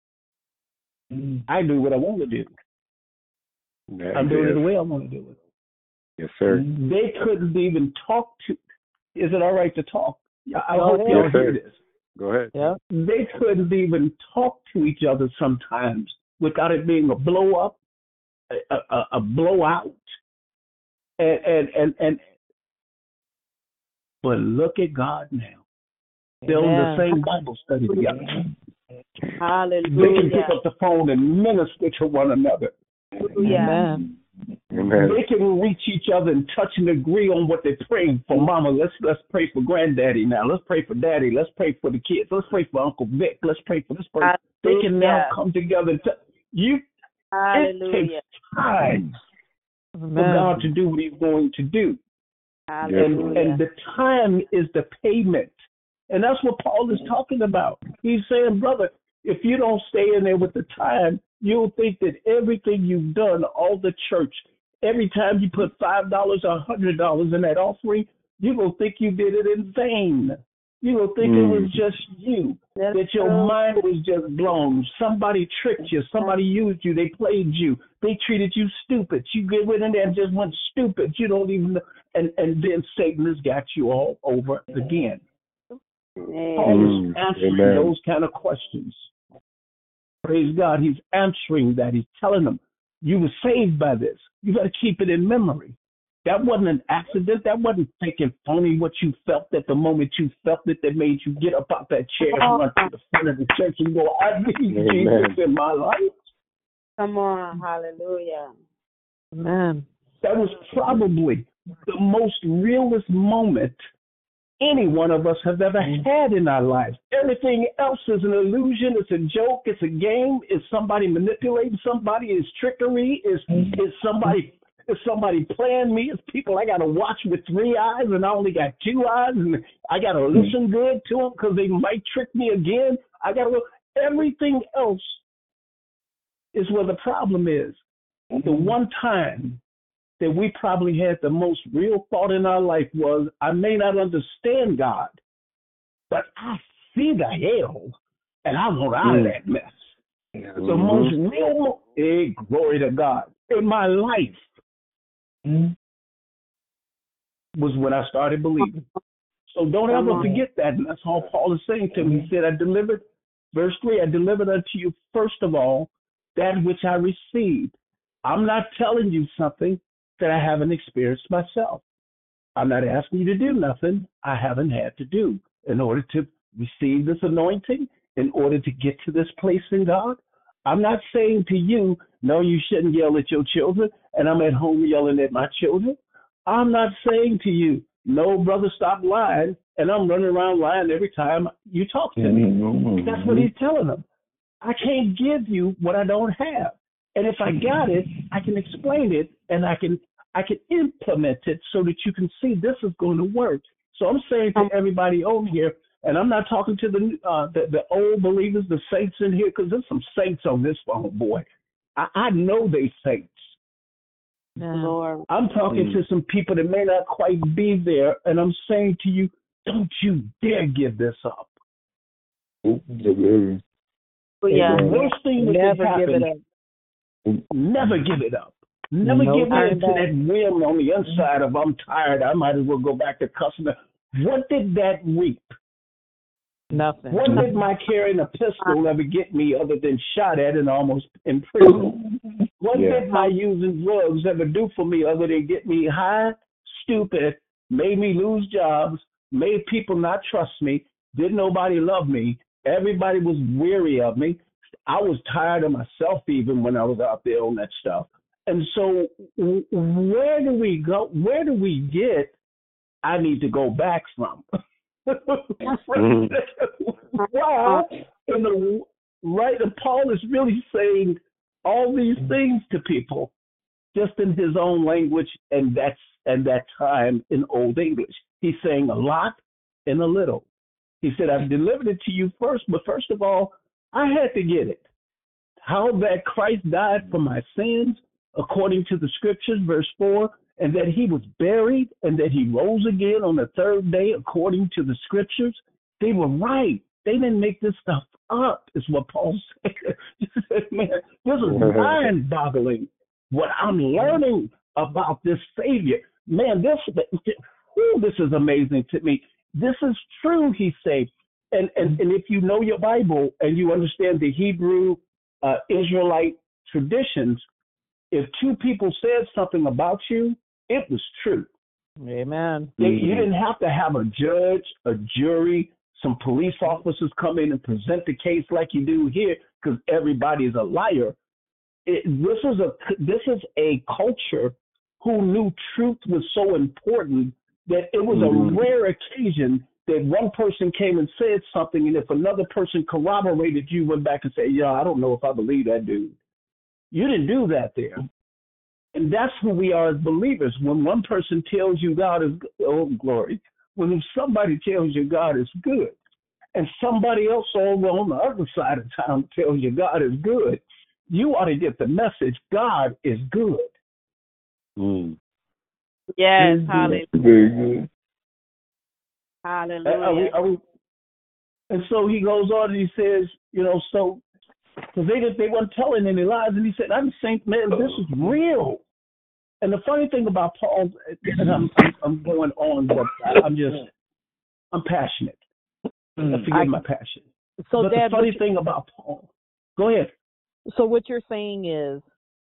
I do what I want to do. That I'm doing is. it the way I want to do it. Yes, sir. They couldn't even talk to. Is it all right to talk? I Go hope ahead. y'all Yes, hear sir. this. Go ahead. Yeah. They couldn't even talk to each other sometimes without it being a blow up, a, a, a blowout. And and and, and but look at God now. They're on the Amen. same Bible study together. They can Hallelujah. pick up the phone and minister to one another. Hallelujah. Amen. Amen. They can reach each other and touch and agree on what they're praying for. Mama, let's let's pray for granddaddy now. Let's pray for daddy. Let's pray for the kids. Let's pray for Uncle Vic. Let's pray for this person. They can now Hallelujah. come together. And t- you, it Hallelujah. takes time for Amen. God to do what He's going to do, and Hallelujah. and the time is the payment, and that's what Paul is talking about. He's saying, brother, if you don't stay in there with the time, you'll think that everything you've done, all the church, every time you put five dollars or a hundred dollars in that offering, you're gonna think you did it in vain. You're gonna think Mm. it was just you, That's that your true. mind was just blown. Somebody tricked you, somebody used you, they played you, they treated you stupid. You get in there and just went stupid. You don't even know, and and then Satan has got you all over again. Paul Mm. is answering Amen. those kind of questions. Praise God. He's answering that. He's telling them, you were saved by this. You got to keep it in memory. That wasn't an accident. That wasn't thinking phony what you felt at the moment you felt it that made you get up out that chair and run to the front of the church and go, I need Amen. Jesus in my life. Come on. Hallelujah. Amen. That was probably the most realest moment any one of us has ever had in our lives. Everything else is an illusion. It's a joke. It's a game. It's somebody manipulating somebody. It's trickery. It's, it's somebody it's somebody playing me. It's people I got to watch with three eyes and I only got two eyes, and I got to listen good to them because they might trick me again. I got to everything else is where the problem is. The one time that we probably had the most real thought in our life was, I may not understand God, but I see the hell, and I want out of that mess. Mm-hmm. The most real, hey, glory to God, in my life was when I started believing. So don't ever forget that, and that's all Paul is saying to me. He said, I delivered, verse three, I delivered unto you, first of all, that which I received. I'm not telling you something that I haven't experienced myself. I'm not asking you to do nothing I haven't had to do in order to receive this anointing, in order to get to this place in God. I'm not saying to you, no, you shouldn't yell at your children, and I'm at home yelling at my children. I'm not saying to you, no, brother, stop lying, and I'm running around lying every time you talk to me. Mm-hmm. That's what he's telling them. I can't give you what I don't have. And if I got it, I can explain it, and I can I can implement it so that you can see this is going to work. So I'm saying to everybody on here, and I'm not talking to the uh, the, the old believers, the saints in here, because there's some saints on this phone, boy. I, I know they saints. Lord. I'm talking to some people that may not quite be there, and I'm saying to you, don't you dare give this up. Oh, yeah. Yeah. The worst thing that Never can give happen, it up. never give it up. Never No give in turn to back. that whim on the inside of I'm tired, I might as well go back to cussing. What did that reap? Nothing. What did my carrying a pistol ever get me other than shot at and almost imprisoned? What Yeah. did my using drugs ever do for me other than get me high, stupid, made me lose jobs, made people not trust me, didn't nobody love me, everybody was weary of me. I was tired of myself even when I was out there on that stuff. And so w- where do we go? Where do we get, I need to go back from? Mm. Wow. And the, right, and Paul is really saying all these things to people just in his own language, and that's and that time in Old English. He's saying a lot and a little. He said, I've delivered it to you first, but first of all, I had to get it. How that Christ died for my sins, according to the scriptures, verse four, and that he was buried and that he rose again on the third day, according to the scriptures. They were right. They didn't make this stuff up, is what Paul said. Man, this is mind-boggling what I'm learning about this Savior. Man, this, whew, this is amazing to me. This is true, he said. And, and, and if you know your Bible and you understand the Hebrew uh, Israelite traditions, if two people said something about you It was true. Amen. You you didn't have to have a judge, a jury, some police officers come in and present the case like you do here, because everybody is a liar. It, this is a this is a culture who knew truth was so important that it was Mhm. a rare occasion that one person came and said something, and if another person corroborated, you went back and said, "Yeah, I don't know if I believe that dude." You didn't do that there. And that's who we are as believers. When one person tells you God is good, oh, glory. When somebody tells you God is good, and somebody else over on the other side of town tells you God is good, you ought to get the message God is good. Mm. Yes, Very hallelujah. good. Very good. Are we, Hallelujah. are we, and so he goes on and he says, you know, so because they did, they weren't telling any lies, and he said, "I'm saying, man, this is real." And the funny thing about Paul, and I'm I'm, I'm going on, but I'm just I'm passionate. Mm. Forgive I, my passion. so, But Dad, the funny what, thing about Paul, go ahead. so what you're saying is,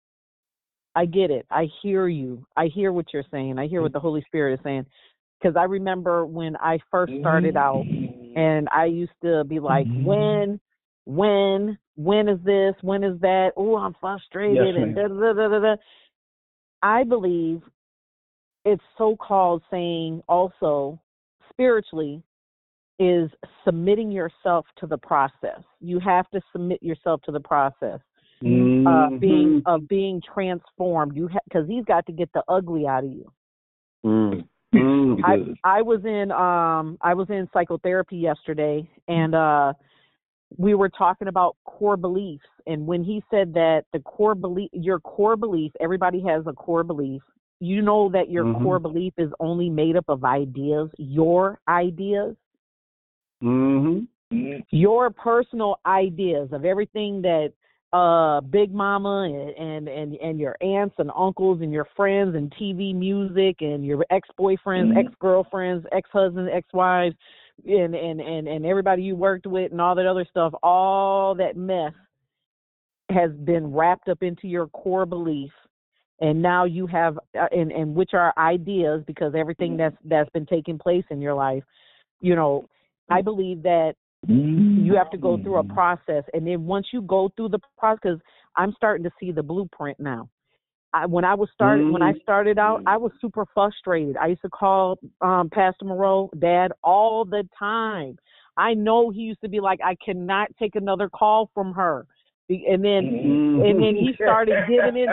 I get it. I hear you. I hear what you're saying. I hear what the Holy Spirit is saying. Because I remember when I first started out, and I used to be like, when, when, when is this? When is that? Oh, I'm frustrated. Yes, and da, ma'am. da, da, da, da. I believe it's so-called saying also spiritually is submitting yourself to the process. You have to submit yourself to the process. Uh, being of being transformed, you because ha- he's got to get the ugly out of you. Mm. Mm. I I was in um I was in psychotherapy yesterday, and uh, we were talking about core beliefs. And when he said that the core belief, your core belief, everybody has a core belief. You know that your Mhm. core belief is only made up of ideas, your ideas, Mm-hmm. your personal ideas of everything that uh Big Mama and, and and and your aunts and uncles and your friends and T V music and your ex-boyfriends, Mm-hmm. ex-girlfriends, ex-husbands, ex-wives and, and and and everybody you worked with and all that other stuff, all that mess has been wrapped up into your core belief. And now you have uh, and and which are ideas, because everything that's that's been taking place in your life, you know, I believe that you have to go through a process, and then once you go through the process, because I'm starting to see the blueprint now. I, when I was started, when I started out, I was super frustrated. I used to call um, Pastor Moreau Dad all the time. I know he used to be like, I cannot take another call from her, Be- and then and then he started giving it.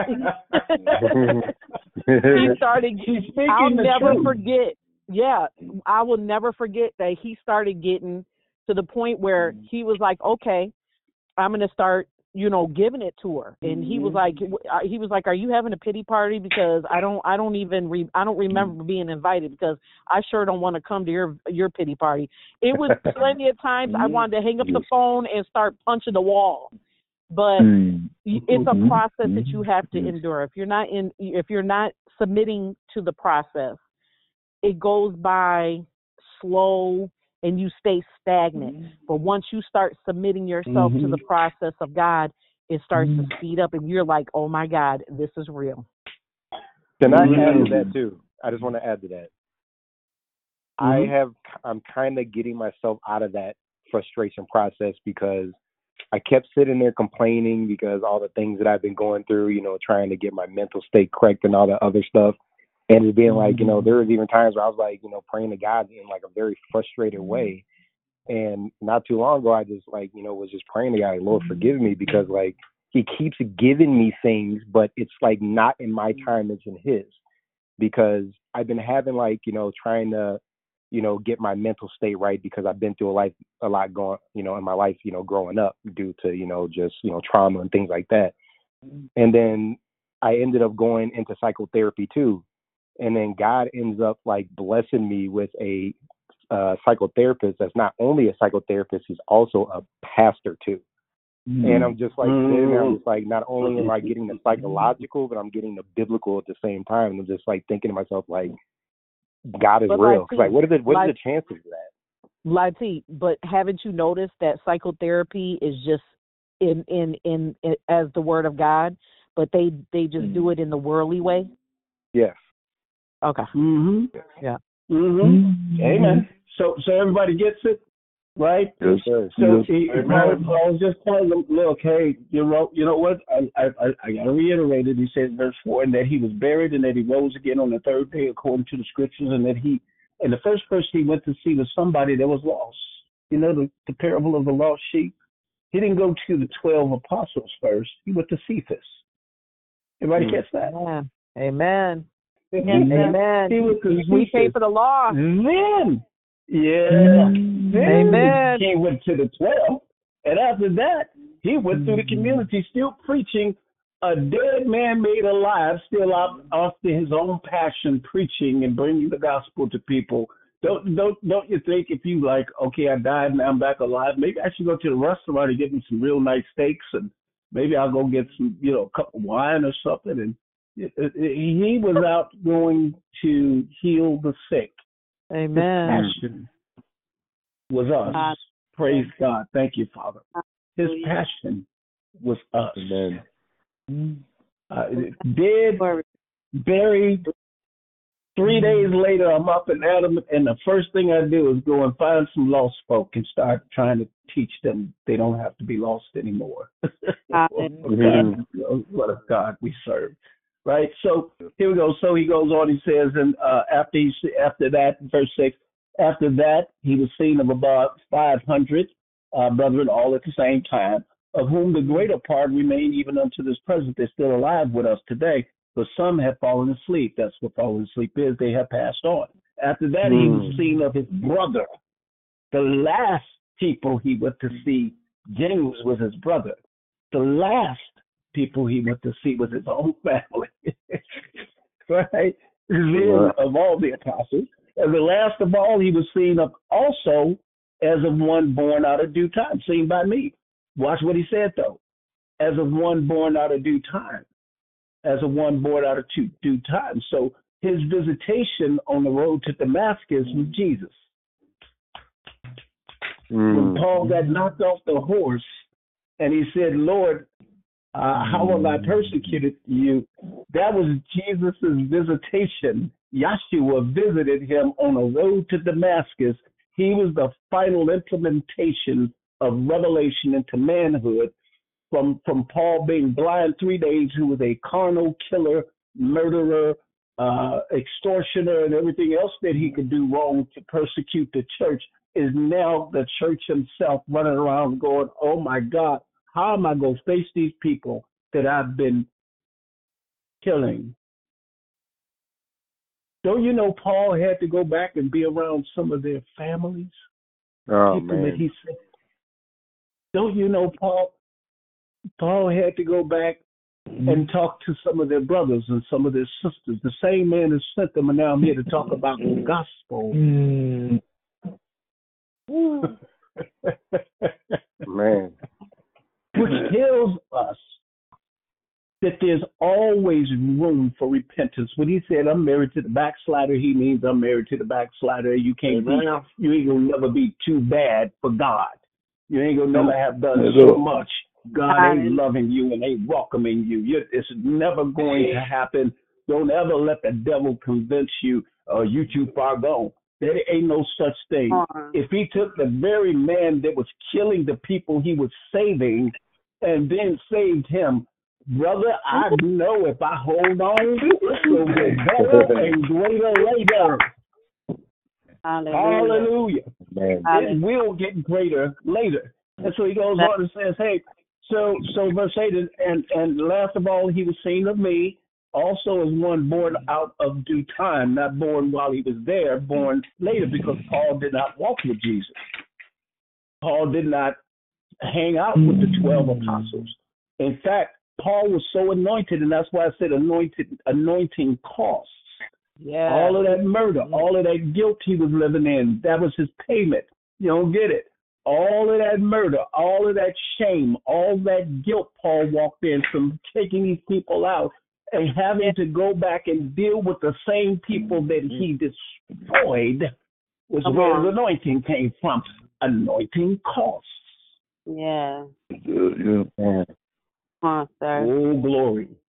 he started. He's speaking I'll the never truth. forget. Yeah, I will never forget that he started getting to the point where he was like, okay, I'm going to start, you know, giving it to her. And he was like, he was like, are you having a pity party? Because I don't, I don't even, re- I don't remember being invited, because I sure don't want to come to your, your pity party. It was plenty of times I wanted to hang up the phone and start punching the wall. But it's a process that you have to endure. If you're not in, if you're not submitting to the process, it goes by slow and you stay stagnant. Mm-hmm. But once you start submitting yourself mm-hmm. to the process of God, it starts mm-hmm. to speed up, and you're like, oh my God, this is real. Can I mm-hmm. add to that too? I just want to add to that. Mm-hmm. I have, I'm kind of getting myself out of that frustration process, because I kept sitting there complaining because all the things that I've been going through, you know, trying to get my mental state correct and all that other stuff. And it's being like, you know, there was even times where I was like, you know, praying to God in like a very frustrated way. And not too long ago, I just like, you know, was just praying to God, Lord, forgive me, because like he keeps giving me things, but it's like not in my time, it's in his, because I've been having like, you know, trying to, you know, get my mental state right, because I've been through a life, a lot going, you know, in my life, you know, growing up due to, you know, just, you know, trauma and things like that. And then I ended up going into psychotherapy too. And then God ends up like blessing me with a uh, psychotherapist that's not only a psychotherapist, he's also a pastor too. Mm-hmm. And I'm just like, sitting there, I'm just like, not only am I getting the psychological, but I'm getting the biblical at the same time. And I'm just like thinking to myself, like, God is but real. Lati, like, what are the what Lati, are the chances of that? Lati, but haven't you noticed that psychotherapy is just in in in, in as the word of God, but they they just mm-hmm. do it in the worldly way? Yes. Okay. Mm-hmm. Yeah. Mm-hmm. Amen. So so everybody gets it, right? Yes, sir. So Yes. he, Paul, Paul was just telling them, look, hey, you know, you know what? I I I, I got to reiterate it. He says, verse four, and that he was buried, and that he rose again on the third day, according to the scriptures, and that he, and the first person he went to see was somebody that was lost. You know the, the parable of the lost sheep. He didn't go to the twelve apostles first. He went to Cephas. Everybody catch that? Amen. Amen. Amen. Amen. He went to We pay Cephas. for the law. Then, yeah, then Amen. he went to the twelve, and after that, he went through the community, still preaching. A dead man made alive, still out after his own passion, preaching and bringing the gospel to people. Don't don't don't you think if you like, okay, I died and I'm back alive, maybe I should go to the restaurant and get me some real nice steaks, and maybe I'll go get some, you know, a cup of wine or something. And it, it, it, he was out going to heal the sick. Amen. His passion was us. Praise God. Thank you, Father. His passion was us. Amen. Uh, dead, buried. Three days later, I'm up and at them, and the first thing I do is go and find some lost folk and start trying to teach them they don't have to be lost anymore. What a God, what a God we serve, right? So here we go. So he goes on. He says, and uh, after he after that, verse six, after that he was seen of about five hundred uh, brethren, all at the same time, of whom the greater part remain even unto this present. They're still alive with us today. But some have fallen asleep. That's what falling asleep is. They have passed on. After that, mm. he was seen of his brother. The last people he went to see, James was his brother. The last people he went to see was his own family. Right? Then of all the apostles. And the last of all, he was seen of also as of one born out of due time, seen by me. Watch what he said, though. As of one born out of due time. As a one born out of two, due time. So his visitation on the road to Damascus was Jesus. Mm. When Paul got knocked off the horse and he said, Lord, uh, how have I persecuted you? That was Jesus' visitation. Yahshua visited him on a road to Damascus. He was the final implementation of revelation into manhood. From, from Paul being blind three days, who was a carnal killer, murderer, uh, extortioner, and everything else that he could do wrong to persecute the church, is now the church himself running around going, oh my God, how am I going to face these people that I've been killing? Don't you know Paul had to go back and be around some of their families? Oh, people man. That he said. Don't you know Paul? Paul had to go back and talk to some of their brothers and some of their sisters. The same man who sent them, and now I'm here to talk about the gospel. Mm. Man. Which tells us that there's always room for repentance. When he said, I'm married to the backslider, he means I'm married to the backslider. You can't be, you ain't gonna never be too bad for God. You ain't gonna never have done so much. God ain't loving you and ain't welcoming you. You're, it's never going to happen. Don't ever let the devil convince you, uh, you too far gone. There ain't no such thing. Uh-huh. If he took the very man that was killing the people he was saving and then saved him, brother, I know if I hold on, it's going to get better and greater later. Hallelujah. Hallelujah. It will get greater later. And so he goes on and says, hey, So, so verse eight, and, and last of all, he was seen of me, also as one born out of due time, not born while he was there, born later, because Paul did not walk with Jesus. Paul did not hang out with the twelve apostles. In fact, Paul was so anointed, and that's why I said anointed, anointing costs. Yeah. All of that murder, all of that guilt he was living in, that was his payment. You don't get it. All of that murder, all of that shame, all that guilt Paul walked in from taking these people out and having to go back and deal with the same people that he destroyed was Come where on. His anointing came from. Anointing costs. Yeah. Yeah. yeah. Come on, sir. Oh, glory.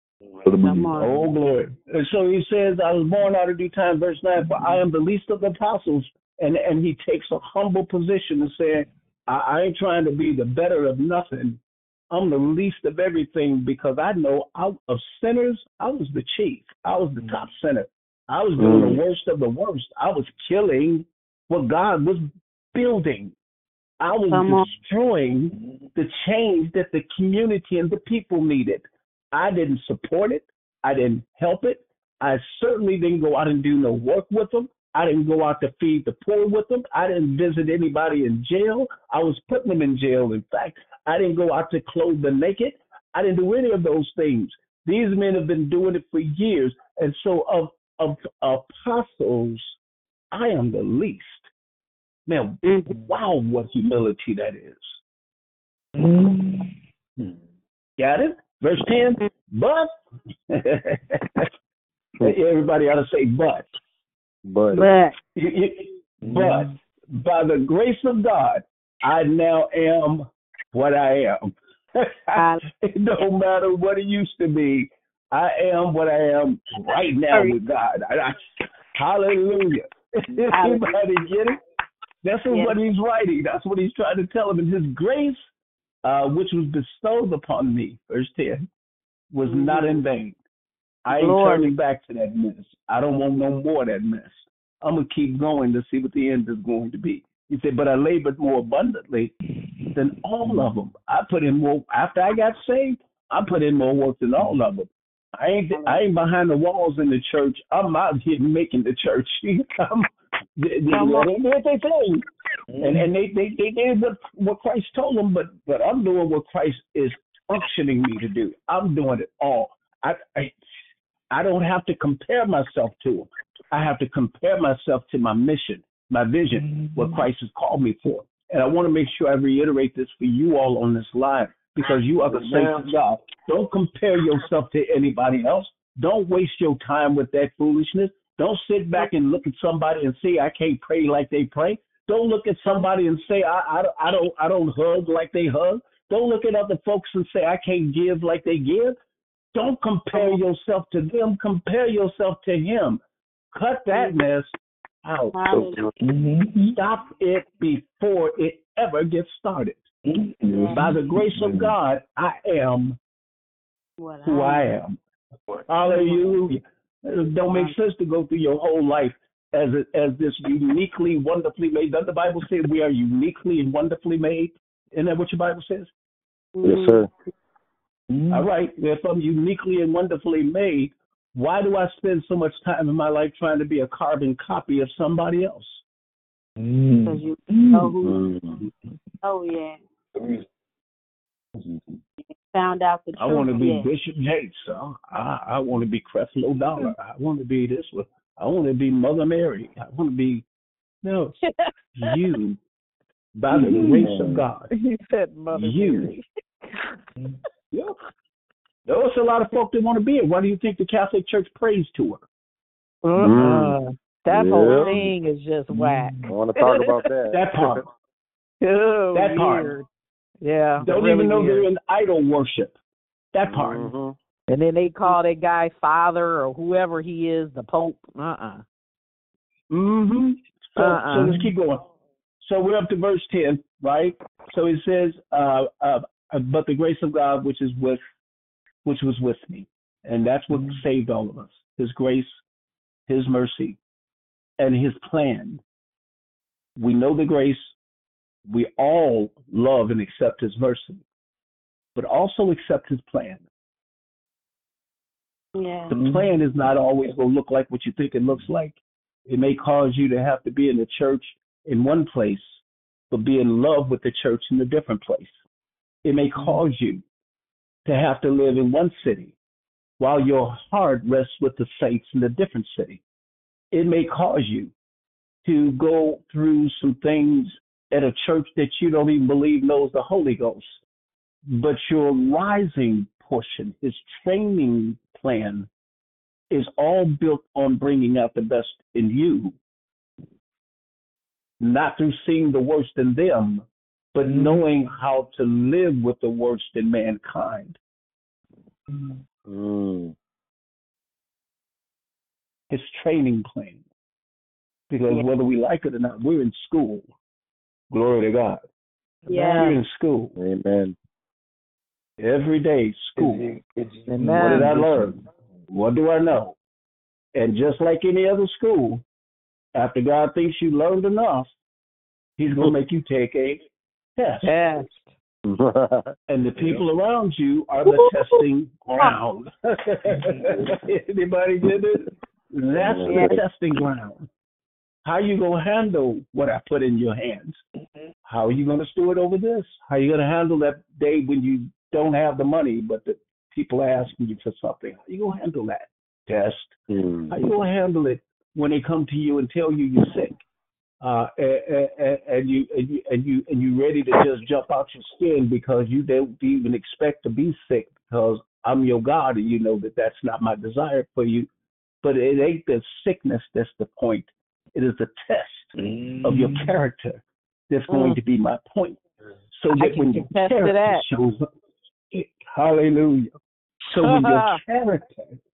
Come on. Oh, glory. And so he says, I was born out of due time, verse nine, for I am the least of the apostles. And and he takes a humble position and saying, I, I ain't trying to be the better of nothing. I'm the least of everything because I know out of sinners, I was the chief. I was the top sinner. I was doing Mm. the worst of the worst. I was killing what God was building. I was Come on. destroying the change that the community and the people needed. I didn't support it. I didn't help it. I certainly didn't go out and do no work with them. I didn't go out to feed the poor with them. I didn't visit anybody in jail. I was putting them in jail. In fact, I didn't go out to clothe the naked. I didn't do any of those things. These men have been doing it for years. And so of, of apostles, I am the least. Man, Mhm. wow, what humility that is. Mm-hmm. Got it? Verse ten, but, everybody ought to say but. But But But by the grace of God, I now am what I am. It don't matter what it used to be. I am what I am right now with God. I, I, hallelujah. Everybody get it? That's Yes. what he's writing. That's what he's trying to tell him. And his grace, uh, which was bestowed upon me, verse ten, was Mhm. not in vain. I ain't Glory. turning back to that mess. I don't want no more of that mess. I'm going to keep going to see what the end is going to be. He said, but I labored more abundantly than all of them. I put in more, after I got saved, I put in more work than all of them. I ain't I ain't behind the walls in the church. I'm out here making the church. I'm, they, they, Come on. they did their thing. And, and they, they, they did what, what Christ told them, but, but I'm doing what Christ is unctioning me to do. I'm doing it all. I, I I don't have to compare myself to him. I have to compare myself to my mission, my vision, what Christ has called me for. And I want to make sure I reiterate this for you all on this line, because you are the saints of God. Don't compare yourself to anybody else. Don't waste your time with that foolishness. Don't sit back and look at somebody and say, I can't pray like they pray. Don't look at somebody and say, I, I, I don't I don't hug like they hug. Don't look at other folks and say, I can't give like they give. Don't compare yourself to them. Compare yourself to him. Cut that mess out. Hallelujah. Stop it before it ever gets started. Yes. By the grace of God, I am What who I I am. Hallelujah. It don't make sense to go through your whole life as a, as this uniquely, wonderfully made. Doesn't the Bible say we are uniquely and wonderfully made? Isn't that what your Bible says? yes, sir. All right. If I'm uniquely and wonderfully made, why do I spend so much time in my life trying to be a carbon copy of somebody else? Because you know who. Mm. Oh yeah. Found out the truth. I want to be yet. Bishop Yates. Uh, I, I want to be Creflo Dollar. I want to be this one. I want to be Mother Mary. I want to be, no, you, by the grace of God. He said Mother You. Mary. Yeah. There's a lot of folk that want to be it. Why do you think the Catholic Church prays to her? Uh-uh. That Yeah. whole thing is just whack. I want to talk about that. That part. Oh, That part. weird. Yeah. Don't really even know weird. they're in idol worship. That part. Mhm. And then they call that guy father or whoever he is, the Pope. Uh-uh. Mm-hmm. So, Uh-uh. so let's keep going. So we're up to verse ten, right? So it says, uh, uh, but the grace of God, which is with, which was with me. And that's what saved all of us. His grace, his mercy, and his plan. We know the grace. We all love and accept his mercy, but also accept his plan. Yeah. The plan is not always going to look like what you think it looks like. It may cause you to have to be in the church in one place, but be in love with the church in a different place. It may cause you to have to live in one city while your heart rests with the saints in a different city. It may cause you to go through some things at a church that you don't even believe knows the Holy Ghost. But your rising portion, his training plan, is all built on bringing out the best in you, not through seeing the worst in them, but knowing how to live with the worst in mankind. Mm. his training plan. Because Yeah. whether we like it or not, we're in school. Glory to God. Yeah. We're in school. Amen. Every day, school. It's, it's, What did I learn? What do I know? And just like any other school, after God thinks you learned enough, he's going to make you take a test. Test. And the people around you are the testing ground. Anybody get it? That's the testing ground. How you going to handle what I put in your hands? How are you going to steward over this? How are you going to handle that day when you don't have the money, but the people are asking you for something? How are you going to handle that test? Mm. How are you going to handle it when they come to you and tell you you're sick? Uh, and, and, and you and you and you and you ready to just jump out your skin because you don't even expect to be sick because I'm your God and you know that that's not my desire for you. But it ain't the sickness that's the point. It is the test Mm. of your character that's going Mm. to be my point. So I that can when your contest to character that. shows up, hallelujah. So when your character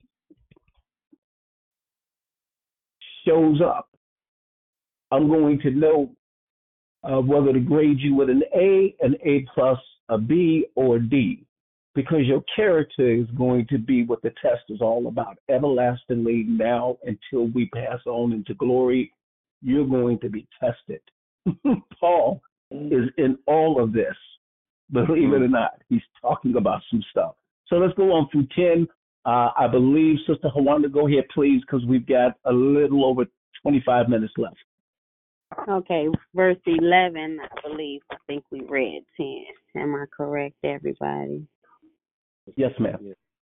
shows up, I'm going to know uh, whether to grade you with an A, an A plus, a B, or a D, because your character is going to be what the test is all about. Everlastingly now until we pass on into glory, you're going to be tested. Paul is in all of this. Believe it or not, he's talking about some stuff. So let's go on through ten. Uh, I believe, Sister Hawanda, go ahead, please, because we've got a little over twenty-five minutes left. Okay, verse eleven, I believe. I think we read ten. Am I correct, everybody? Yes, ma'am.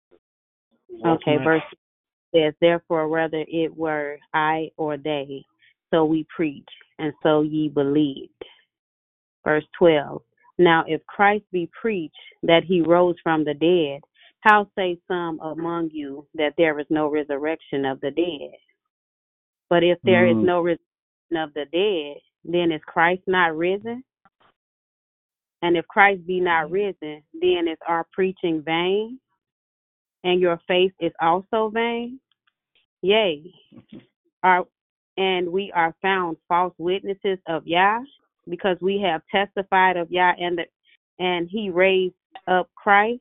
Okay, verse says, therefore, whether it were I or they, so we preach, and so ye believed. Verse twelve, now if Christ be preached that he rose from the dead, how say some among you that there is no resurrection of the dead? But if there is Mm. no resurrection of the dead, then is Christ not risen? And if Christ be not risen, then is our preaching vain, and your faith is also vain? Yea, are, and we are found false witnesses of Yah, because we have testified of Yah, and the, and he raised up Christ,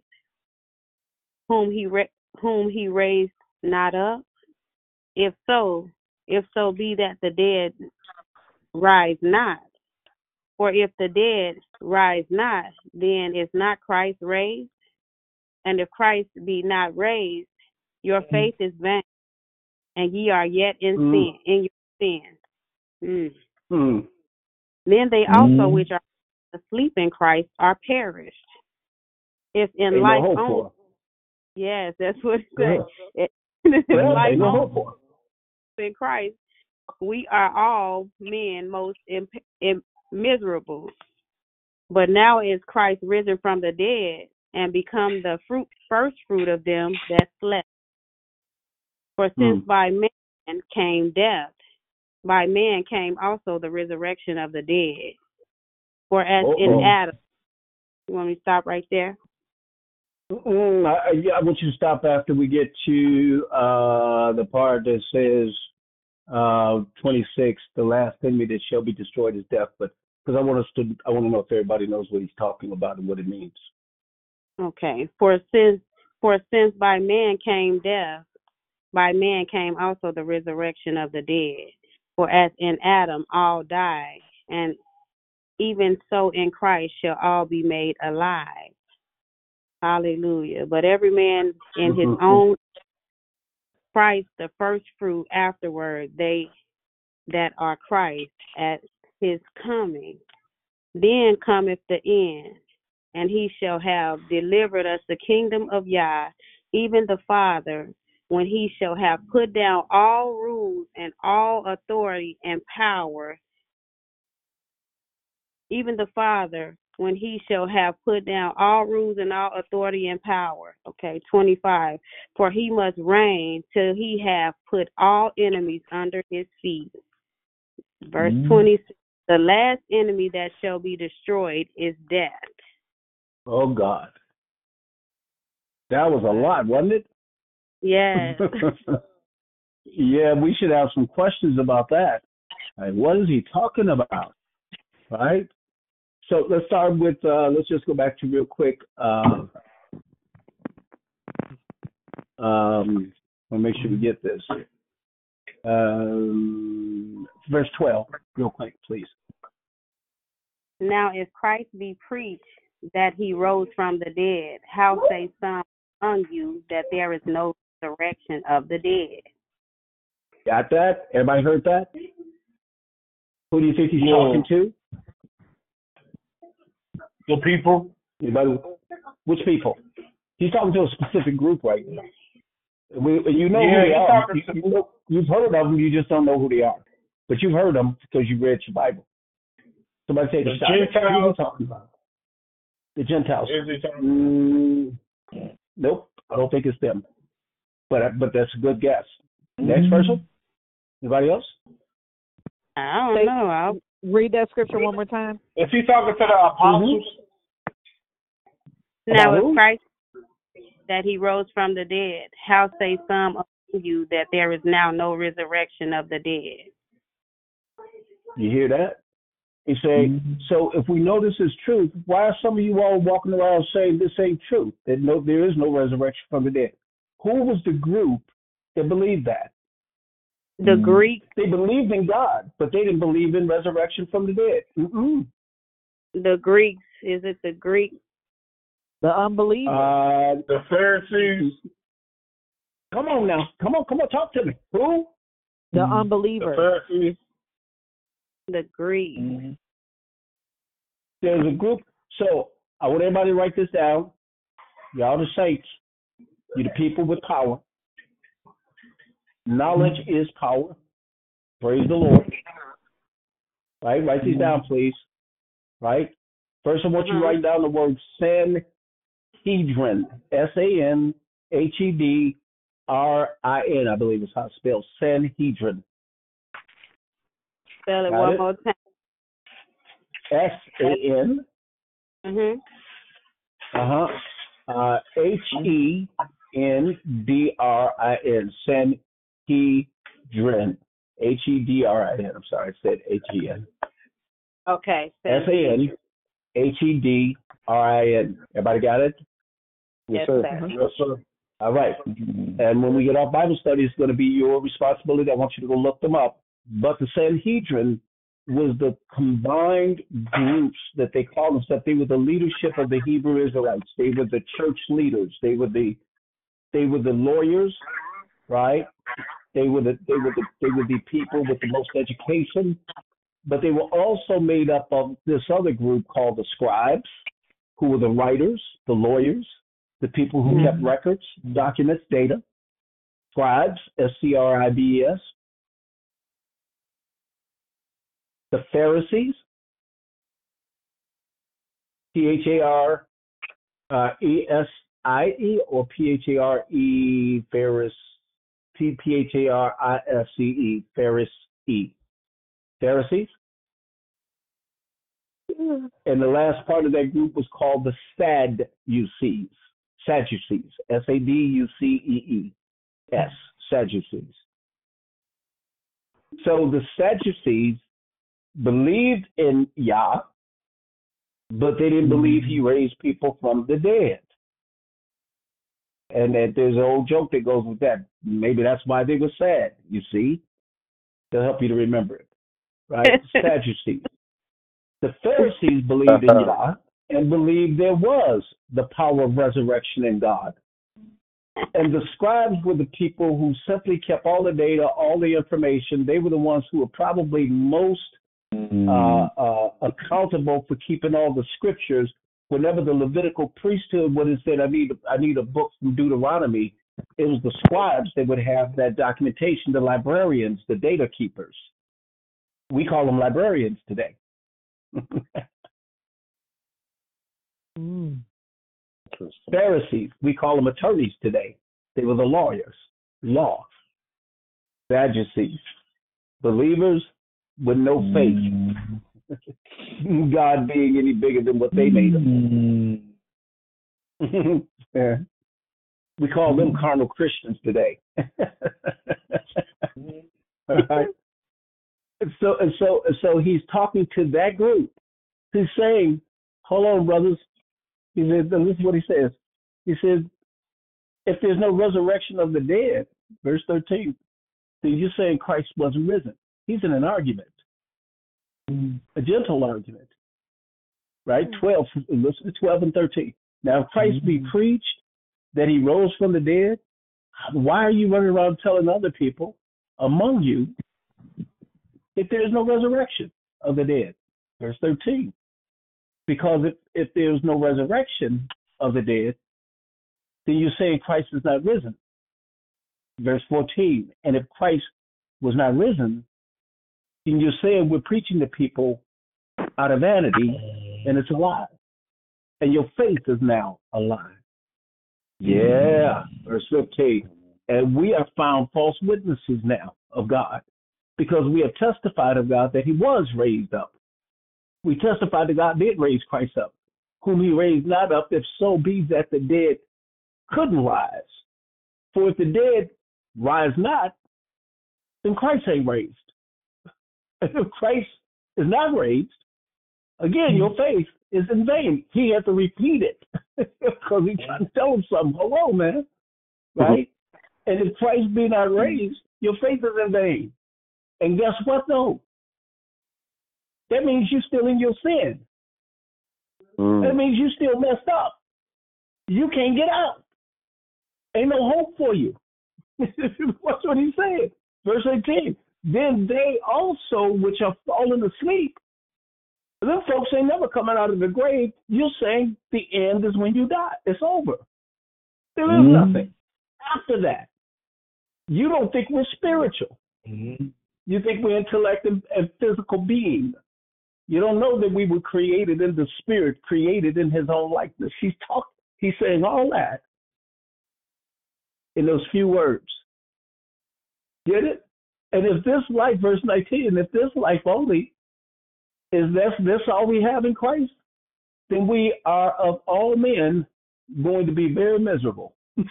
whom he ra- whom he raised not up. If so, if so be that the dead rise not. For if the dead rise not, then is not Christ raised? And if Christ be not raised, your faith is vain, and ye are yet in Mm. sin, in your sin. Mm. Mm. Then they also which are asleep in Christ are perished. If in Ain't life no hope only, for. yes, that's what it Good. says. If Well, life ain't no only hope for. in Christ, we are all men most imp- im- miserable. But now is Christ risen from the dead and become the fruit, first fruit of them that slept. For since Mm. by man came death, by man came also the resurrection of the dead. For as in Uh-oh. Adam, you want me to stop right there? Mm, I, yeah, I want you to stop after we get to uh, the part that says uh, twenty-six, the last enemy that shall be destroyed is death. But because I want us to, I want to know if everybody knows what he's talking about and what it means. Okay. For since for since by man came death, by man came also the resurrection of the dead. For as in Adam all die, and even so in Christ shall all be made alive. Hallelujah. But every man in his own Christ, the first fruit, afterward they that are Christ at his coming. Then cometh the end, and he shall have delivered us the kingdom of Yah, even the Father, when he shall have put down all rules and all authority and power, even the Father, when he shall have put down all rules and all authority and power. Okay, twenty-five. For he must reign till he have put all enemies under his feet. Verse mm-hmm. twenty-six. The last enemy that shall be destroyed is death. Oh, God. That was a lot, wasn't it? Yes. Yeah, we should have some questions about that. Like, what is he talking about? Right? So let's start with, uh, let's just go back to real quick. Uh, um, I'll make sure we get this. Um, verse twelve, real quick, please. Now, if Christ be preached that he rose from the dead, how say some among you that there is no resurrection of the dead? Got that? Everybody heard that? Who do you think he's yeah. talking to? The people. Anybody? Which people? He's talking to a specific group right now. We, you know yeah, who they are. To... You, you know, you've heard of them, you just don't know who they are. But you've heard them because you read your Bible. Somebody take a shot. Gentiles. Who are you talking about? The Gentiles. Is he talking mm, nope, I don't think it's them. But but that's a good guess. Next person? Anybody else? I don't know. I'll read that scripture one more time. Is he talking to the apostles? Mm-hmm. Now, if Christ that he rose from the dead, how say some of you that there is now no resurrection of the dead? You hear that? He say, mm-hmm. So if we know this is truth, why are some of you all walking around saying this ain't true? That no, there is no resurrection from the dead. Who was the group that believed that? The mm-hmm. Greeks. They believed in God, but they didn't believe in resurrection from the dead. Mm-mm. The Greeks. Is it the Greeks? The unbelievers. Uh, the Pharisees. Come on now. Come on, come on, talk to me. Who? The mm-hmm. unbelievers. The Pharisees. The Greeks. Mm-hmm. There's a group. So I want everybody to write this down. Y'all the saints. You're the people with power. Knowledge mm-hmm. is power. Praise the Lord. Right? Write these mm-hmm. down, please. Right? First, I want you to write down the word Sanhedrin. S A N H E D R I N, I believe is how it's spelled. Sanhedrin. Spell it Got one it? more time. S A N. Mm-hmm. Uh-huh. Uh, H E N D R I N. Sanhedrin. H E D R I N. I'm sorry, I said H E N. Okay. S A N H E D R I N. Everybody got it? Yes, sir. Yes, sir. All right. And when we get off Bible study, it's going to be your responsibility. I want you to go look them up. But the Sanhedrin was the combined groups that they called themselves. They were the leadership of the Hebrew Israelites. They were the church leaders. They were the they were the lawyers, right? They were the they were the they were the people with the most education. But they were also made up of this other group called the scribes, who were the writers, the lawyers, the people who mm-hmm. kept records, documents, data. Scribes, S C R I B E S. The Pharisees, P H A R E S I E or P H A R E, Pharis, P H A R I S E E, Pharisee. Pharisees. And the last part of that group was called the Sadducees. Sadducees. S A D U C E E S. Sadducees. So the Sadducees believed in Yah, but they didn't believe he raised people from the dead. And that there's an old joke that goes with that. Maybe that's why they were sad, you see. To help you to remember it. Right? Sadducees. The Pharisees believed in Yah and believed there was the power of resurrection in God. And the scribes were the people who simply kept all the data, all the information. They were the ones who were probably most uh, uh, accountable for keeping all the scriptures. Whenever the Levitical priesthood would have said, I need, I need a book from Deuteronomy, it was the scribes that would have that documentation, the librarians, the data keepers. We call them librarians today. mm. Pharisees, we call them attorneys today. They were the lawyers, law. Sadducees, believers with no faith. God being any bigger than what they made him. Yeah. We call them carnal Christians today. All right. And so and so and so he's talking to that group. He's saying, hold on, brothers. He says, and this is what he says. He says, if there's no resurrection of the dead, verse thirteen, then you're saying Christ wasn't risen. He's in an argument, a gentle argument, right? twelve, listen to twelve and thirteen. Now, if Christ be preached that he rose from the dead, why are you running around telling other people among you if there is no resurrection of the dead? Verse thirteen. Because if, if there's no resurrection of the dead, then you're saying Christ is not risen. Verse fourteen. And if Christ was not risen, then you're saying we're preaching to people out of vanity, and it's a lie. And your faith is now a lie. Yeah. Verse fifteen. And we are found false witnesses now of God, because we have testified of God that he was raised up. We testified that God did raise Christ up, whom he raised not up, if so be that the dead couldn't rise. For if the dead rise not, then Christ ain't raised. And if Christ is not raised, again, your faith is in vain. He had to repeat it because he tried to tell him something. Hello, man. Right? And if Christ be not raised, your faith is in vain. And guess what, though? That means you're still in your sin. Mm. That means you still messed up. You can't get out. Ain't no hope for you. What's what he said. Verse eighteen. Then they also which are fallen asleep. Them folks ain't never coming out of the grave. You're saying the end is when you die. It's over. There is mm. nothing after that. You don't think we're spiritual. Mm-hmm. You think we're intellect and, and physical beings. You don't know that we were created in the spirit, created in his own likeness. He's talking, he's saying all that in those few words. Get it? And if this life, verse nineteen, if this life only is this, this all we have in Christ, then we are of all men going to be very miserable.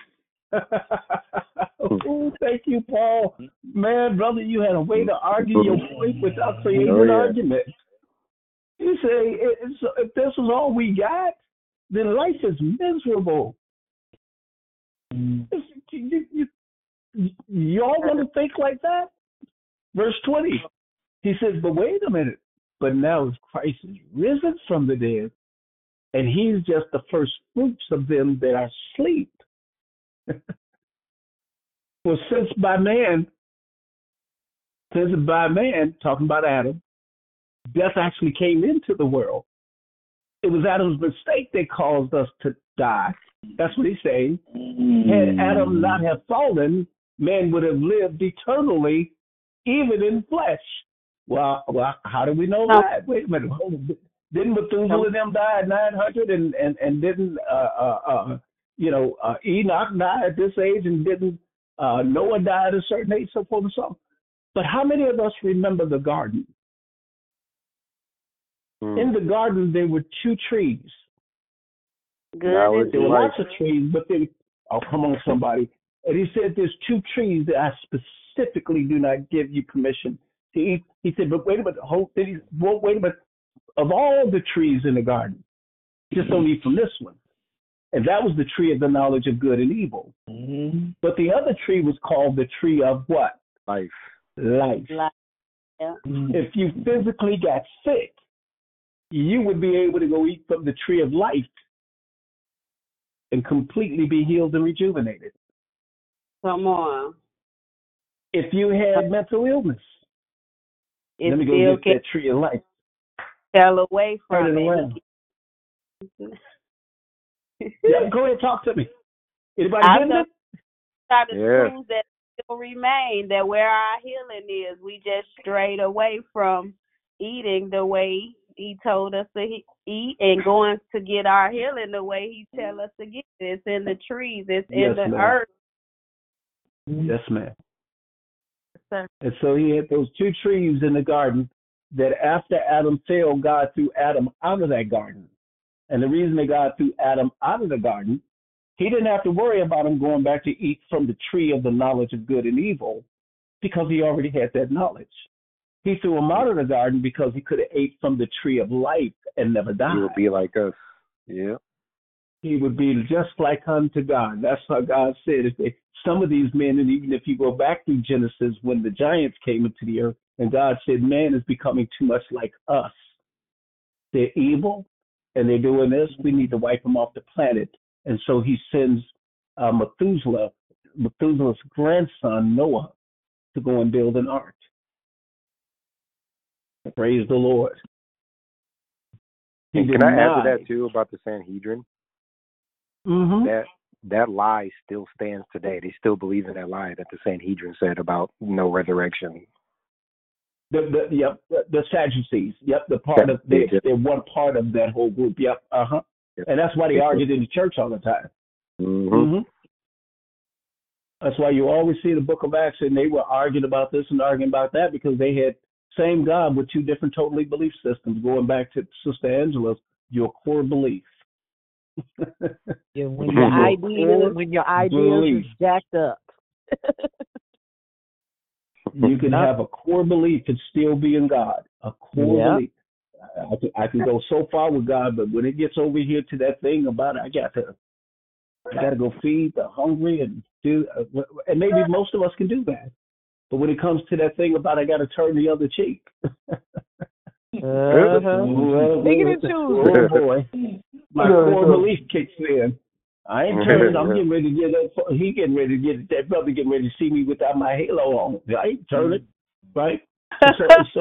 Oh, thank you, Paul. Man, brother, you had a way to argue your point without creating oh, yeah. an argument. You say, if this is all we got, then life is miserable. Mm. You, you, you, y'all want to think like that? Verse twenty, he says, but wait a minute. But now Christ is risen from the dead, and he's just the first fruits of them that are asleep. For since by man, since by man, talking about Adam, death actually came into the world. It was Adam's mistake that caused us to die. That's what he's saying. Had Adam not have fallen, man would have lived eternally, even in flesh. Well, well, how do we know no. that? Wait a minute. Didn't Methuselah and them die at nine hundred and, and, and didn't, uh, uh, uh, you know, uh, Enoch die at this age and didn't uh, Noah die at a certain age, so forth and so on? But how many of us remember the garden? Mm. In the garden, there were two trees. Good. There were lots of trees, but then, oh, come on, somebody. And he said, there's two trees that I specifically do not give you permission to eat. He said, but wait a minute, hold, he, well, wait a minute. Of all the trees in the garden, just don't eat from this one. And that was the tree of the knowledge of good and evil. Mm-hmm. But the other tree was called the tree of what? Life. Life. Life. Yeah. If you physically got sick, you would be able to go eat from the tree of life and completely be healed and rejuvenated. Come on. If you had mental illness, it's let me go get that tree of life. Fell away from Turn it. Around. Yeah, go ahead and talk to me. Anybody getting it? Try to yeah. prove that still remain, that where our healing is, we just strayed away from eating the way he told us to eat and going to get our healing the way he tell us to get it. It's in the trees. It's yes, in the ma'am. earth. Yes, ma'am. Yes, and so he had those two trees in the garden that after Adam fell, God threw Adam out of that garden. And the reason that God threw Adam out of the garden He didn't have to worry about him going back to eat from the tree of the knowledge of good and evil because he already had that knowledge. He threw him out of the garden because he could have ate from the tree of life and never died. He would be like us. Yeah. He would be just like unto God. That's how God said. If they, some of these men, and even if you go back to Genesis, when the giants came into the earth, and God said, man is becoming too much like us. They're evil, and they're doing this. We need to wipe them off the planet. And so he sends uh, Methuselah, Methuselah's grandson, Noah, to go and build an ark. Praise the Lord. He And did can I add not. to that too about the Sanhedrin? Mm-hmm. That that lie still stands today. They still believe in that lie that the Sanhedrin said about no resurrection. The, the, yep, the, the Sadducees. Yep, the part of they, they're one part of that whole group. Yep, uh huh. Yep. And that's why they argued in the church all the time. Mm-hmm. Mm-hmm. That's why you always see the Book of Acts, and they were arguing about this and arguing about that because they had same God with two different totally belief systems. Going back to Sister Angela's, your core belief. Yeah, when your ideas, when your ideas is jacked up. You can have a core belief and still be in God. A core yeah. belief. I can, I can go so far with God, but when it gets over here to that thing about I got to, I got to go feed the hungry and do, and maybe most of us can do that. But when it comes to that thing about I got to turn the other cheek. uh-huh. well, Making it oh boy, my core belief kicks in. I ain't turning. I'm getting ready to get that. He getting ready to get that brother getting ready to see me without my halo on. I ain't turning, right? So, so,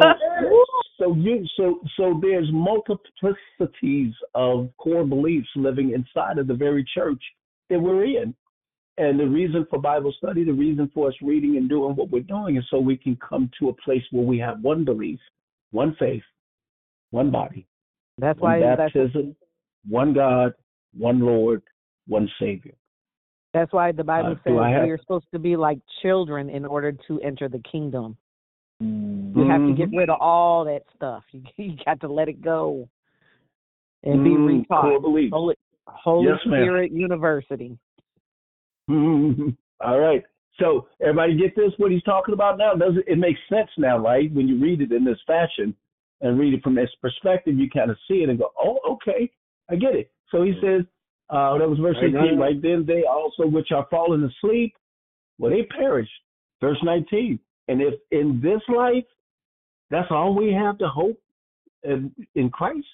so you, so, so there's multiplicities of core beliefs living inside of the very church that we're in. And the reason for Bible study, the reason for us reading and doing what we're doing is so we can come to a place where we have one belief, one faith, one body, that's one why baptism, that's, one God, one Lord, one Savior. That's why the Bible uh, says have, we are supposed to be like children in order to enter the kingdom. Mm-hmm. You have to get rid of all that stuff. You, you got to let it go and mm-hmm. be retaught. Holy, Holy yes, Spirit ma'am. University. Mm-hmm. All right. So everybody get this, what he's talking about now? Does it, it makes sense now, right? When you read it in this fashion and read it from this perspective, you kind of see it and go, oh, okay, I get it. So he says, uh, that was verse eighteen, right? Then they also which are fallen asleep, well, they perished. Verse nineteen. And if in this life, that's all we have to hope in, in Christ,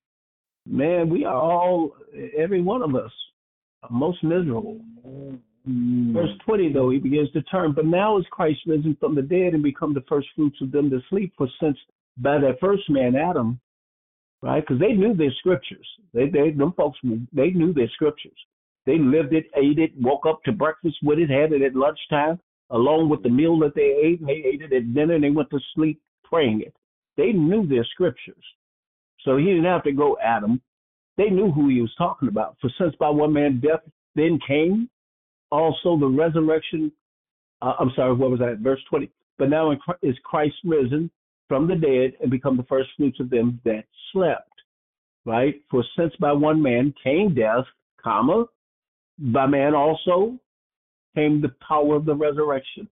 man, we are all, every one of us, most miserable. Mm. Verse twenty, though, he begins to turn. But now is Christ risen from the dead and become the first fruits of them that sleep. For since by that first man, Adam, right, because they knew their scriptures. They, they, them folks, they knew their scriptures. They lived it, ate it, woke up to breakfast with it, had it at lunchtime, along with the meal that they ate. And they ate it at dinner, and they went to sleep praying it. They knew their scriptures. So he didn't have to go Adam. They knew who he was talking about. For since by one man death then came, also the resurrection, uh, I'm sorry, what was that? Verse twenty. But now is Christ risen from the dead and become the first fruits of them that slept, right? For since by one man came death, comma, by man also came the power of the resurrection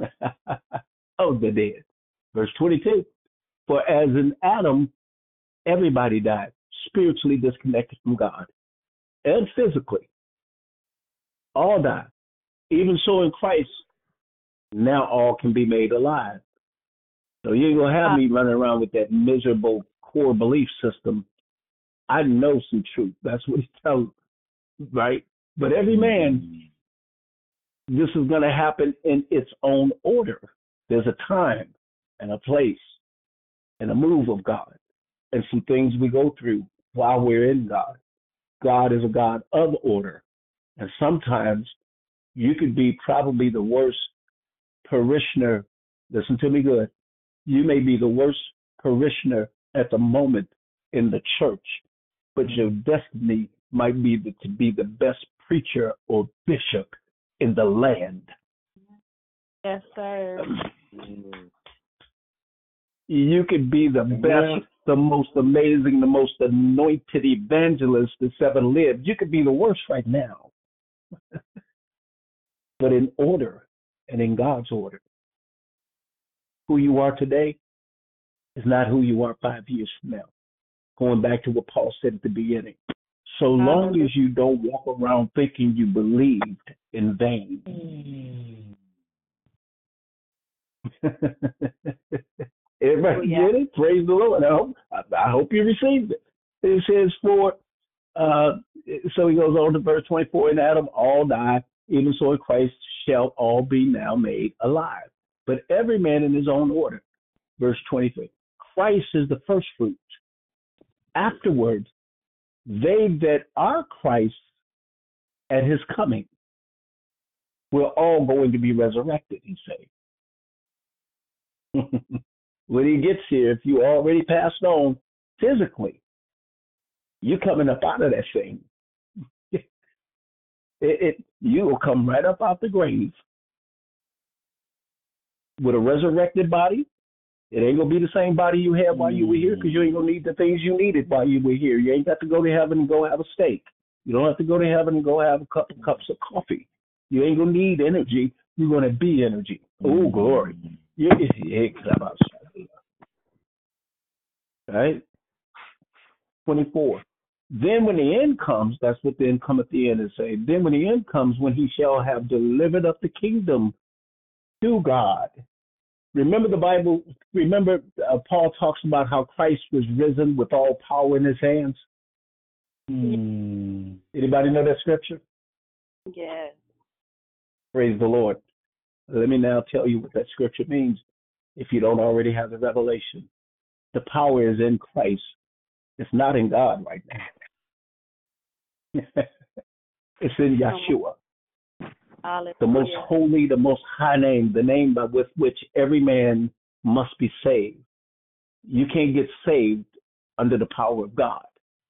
of the dead. Verse twenty-two. For as in Adam, everybody died, spiritually disconnected from God, and physically. All died. Even so in Christ, now all can be made alive. So you ain't going to have me running around with that miserable core belief system. I know some truth. That's what he's telling, right? But every man, this is going to happen in its own order. There's a time and a place and a move of God and some things we go through while we're in God. God is a God of order. And sometimes you could be probably the worst parishioner. Listen to me good. You may be the worst parishioner at the moment in the church, but your destiny might be the, to be the best preacher or bishop in the land. Yes, sir. You could be the best, the most amazing, the most anointed evangelist that's ever lived. You could be the worst right now. but in order and in God's order. Who you are today is not who you are five years from now. Going back to what Paul said at the beginning. So long as you don't walk around thinking you believed in vain. Everybody yeah. get it? Praise the Lord. I hope, I hope you received it. It says for, uh, so he goes on to verse twenty-four, in Adam all die, even so in Christ shall all be now made alive. But every man in his own order. Verse twenty-three, Christ is the first fruit. Afterwards, they that are Christ at his coming, we're all going to be resurrected, he said. When he gets here, if you already passed on physically, you're coming up out of that thing. it, it you will come right up out the grave with a resurrected body. It ain't gonna be the same body you had while you were here, because you ain't gonna need the things you needed while you were here. You ain't got to go to heaven and go have a steak. You don't have to go to heaven and go have a couple cups of coffee. You ain't gonna need energy. You're gonna be energy. Oh, glory. Yeah, right? twenty-four. Then when the end comes, that's what then cometh the end and say. Then when the end comes, when he shall have delivered up the kingdom to God. Remember the Bible, remember uh, Paul talks about how Christ was risen with all power in his hands? Hmm. Anybody know that scripture? Yes. Praise the Lord. Let me now tell you what that scripture means if you don't already have the revelation. The power is in Christ. It's not in God right now. It's in Yeshua. Hallelujah. The most holy, the most high name, the name by with which every man must be saved. You can't get saved under the power of God.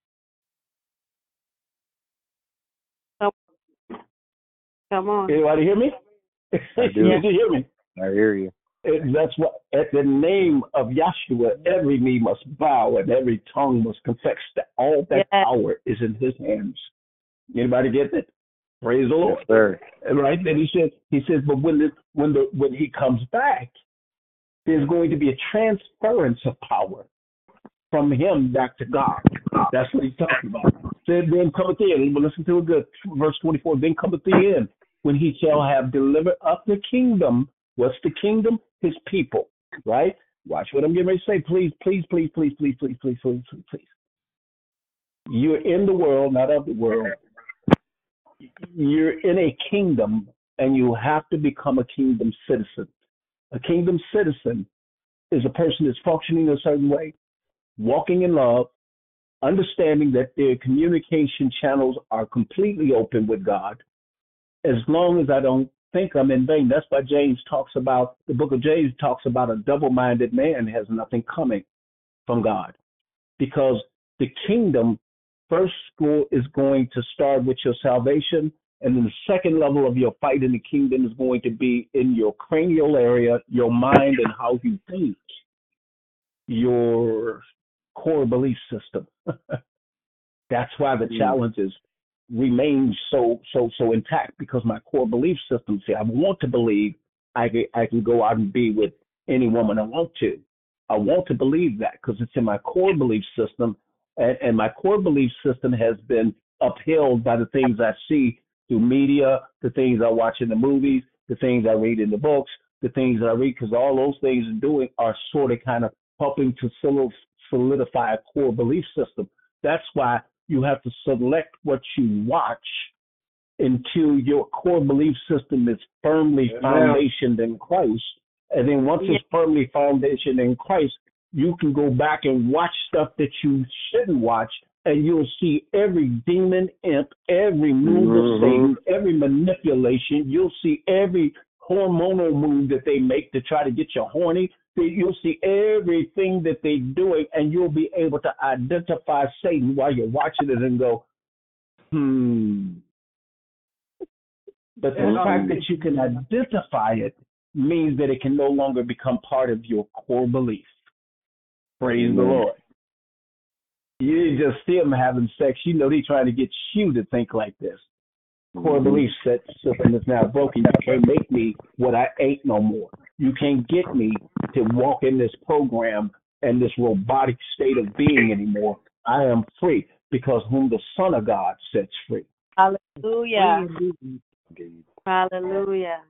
Come on. Anybody hear me? I do. You hear me? I hear you. And that's what, at the name of Yeshua, every knee must bow and every tongue must confess that all that yes. power is in his hands. Anybody get it? Praise the Lord. Yes, sir. Right? Then he says, he says, but when the, when the when he comes back, there's going to be a transference of power from him back to God. That's what he's talking about. Then, then cometh the end. But listen to it good. Verse twenty-four. Then cometh the end, when he shall have delivered up the kingdom. What's the kingdom? His people. Right? Watch what I'm getting ready to say. Please, please, please, please, please, please, please, please, please, please. You're in the world, not of the world. You're in a kingdom, and you have to become a kingdom citizen. A kingdom citizen is a person that's functioning a certain way, walking in love, understanding that their communication channels are completely open with God, as long as I don't think I'm in vain. That's why James talks about, the book of James talks about a double-minded man has nothing coming from God. Because the kingdom first school is going to start with your salvation, and then the second level of your fight in the kingdom is going to be in your cranial area, your mind and how you think, your core belief system. That's why the challenges remain so so so intact, because my core belief system, see, I want to believe I can, I can go out and be with any woman I want to. I want to believe that because it's in my core belief system, and, and my core belief system has been upheld by the things I see through media, the things I watch in the movies, the things I read in the books, the things that I read, because all those things are doing are sort of kind of helping to solidify a core belief system. That's why you have to select what you watch until your core belief system is firmly Yeah. foundationed in Christ. And then once Yeah. it's firmly foundationed in Christ, you can go back and watch stuff that you shouldn't watch, and you'll see every demon, imp, every move of Satan, every manipulation. You'll see every hormonal move that they make to try to get you horny. You'll see everything that they're doing, and you'll be able to identify Satan while you're watching it and go, hmm. But the Yeah. fact that you can identify it means that it can no longer become part of your core belief. Praise the Lord. You just see them having sex, you know they're trying to get you to think like this. core belief set system is now broken. You can't make me what I ain't no more. You can't get me to walk in this program and this robotic state of being anymore. I am free because whom the Son of God sets free. Hallelujah. Hallelujah.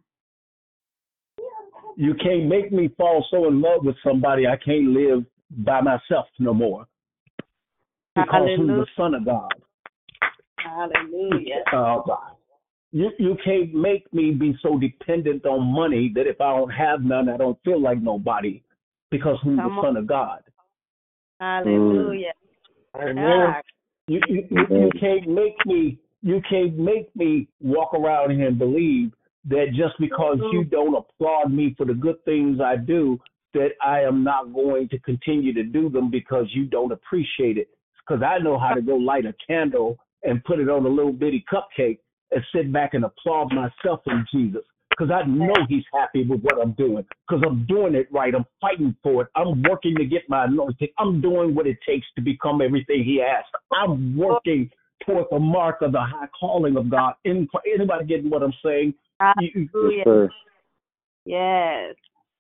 You can't make me fall so in love with somebody I can't live by myself no more. Because Hallelujah. whom the Son of God. Hallelujah. Oh, God. You, you can't make me be so dependent on money that if I don't have none, I don't feel like nobody. Because whom Come the on. Son of God. Hallelujah. Amen. God. You, you, you, you can't make me you can't make me walk around here and believe that just because you don't applaud me for the good things I do, that I am not going to continue to do them because you don't appreciate it. Because I know how to go light a candle and put it on a little bitty cupcake and sit back and applaud myself in Jesus. Because I know he's happy with what I'm doing. Because I'm doing it right. I'm fighting for it. I'm working to get my anointing. I'm doing what it takes to become everything he asked. I'm working toward the mark of the high calling of God. Anybody getting what I'm saying? Hallelujah. Yes.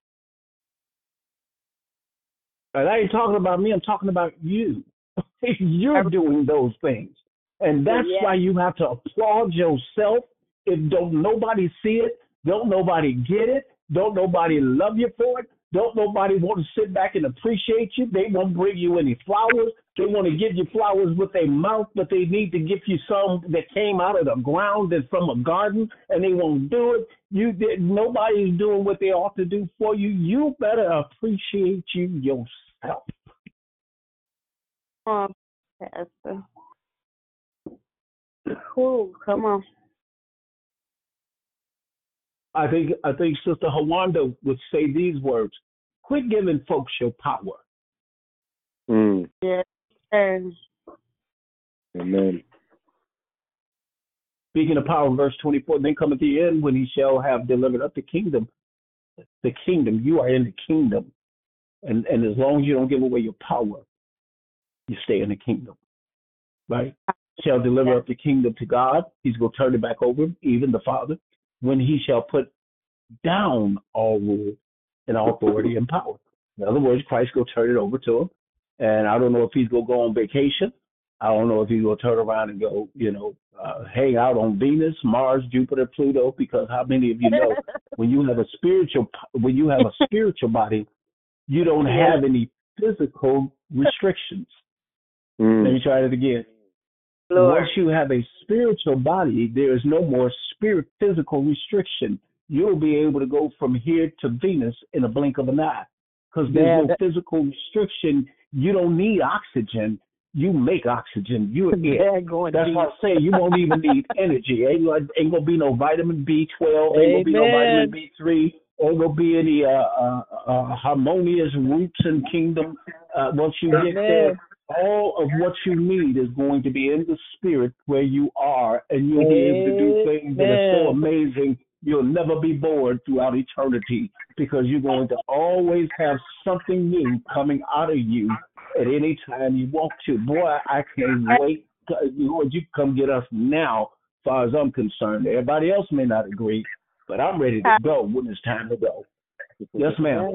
And I ain't talking about me. I'm talking about you. You're doing those things. And that's Yes. why you have to applaud yourself. If don't nobody see it, don't nobody get it, don't nobody love you for it, don't nobody want to sit back and appreciate you. They won't bring you any flowers. They want to give you flowers with their mouth, but they need to give you some that came out of the ground and from a garden, and they won't do it. You did. Nobody's doing what they ought to do for you. You better appreciate you yourself. Come on, Pastor. Ooh, come on. I think I think Sister Hawanda would say these words: "Quit giving folks your power." Mm. Yes, sir. Amen. Speaking of power, verse twenty-four, then cometh the end when he shall have delivered up the kingdom. The kingdom, you are in the kingdom. And and as long as you don't give away your power, you stay in the kingdom. Right? Shall deliver up the kingdom to God. He's going to turn it back over, even the Father, when he shall put down all rule and all authority and power. In other words, Christ will turn it over to him. And I don't know if he's going to go on vacation. I don't know if he's going to turn around and go, you know, uh, hang out on Venus, Mars, Jupiter, Pluto, because how many of you know when you have a spiritual when you have a spiritual body, you don't have any physical restrictions. Mm. Let me try it again. Lord. Once you have a spiritual body, there is no more spirit physical restriction. You'll be able to go from here to Venus in a blink of an eye because there's Yeah, no that- physical restriction. You don't need oxygen. You make oxygen. You're it. Yeah, going That's deep. why I say you won't even need energy. Ain't, like- ain't going to be no vitamin B twelve. Ain't going to be no Amen. vitamin B three. Ain't going to be any uh, uh, uh, harmonious roots and kingdom. Uh, once you get there, Amen. all of what you need is going to be in the spirit where you are, and you'll be able to do things that are so Amen. amazing you'll never be bored throughout eternity because you're going to always have something new coming out of you at any time you want to. Boy, I can't wait. Lord, you come get us now, as far as I'm concerned. Everybody else may not agree, but I'm ready to go when it's time to go. Yes, ma'am.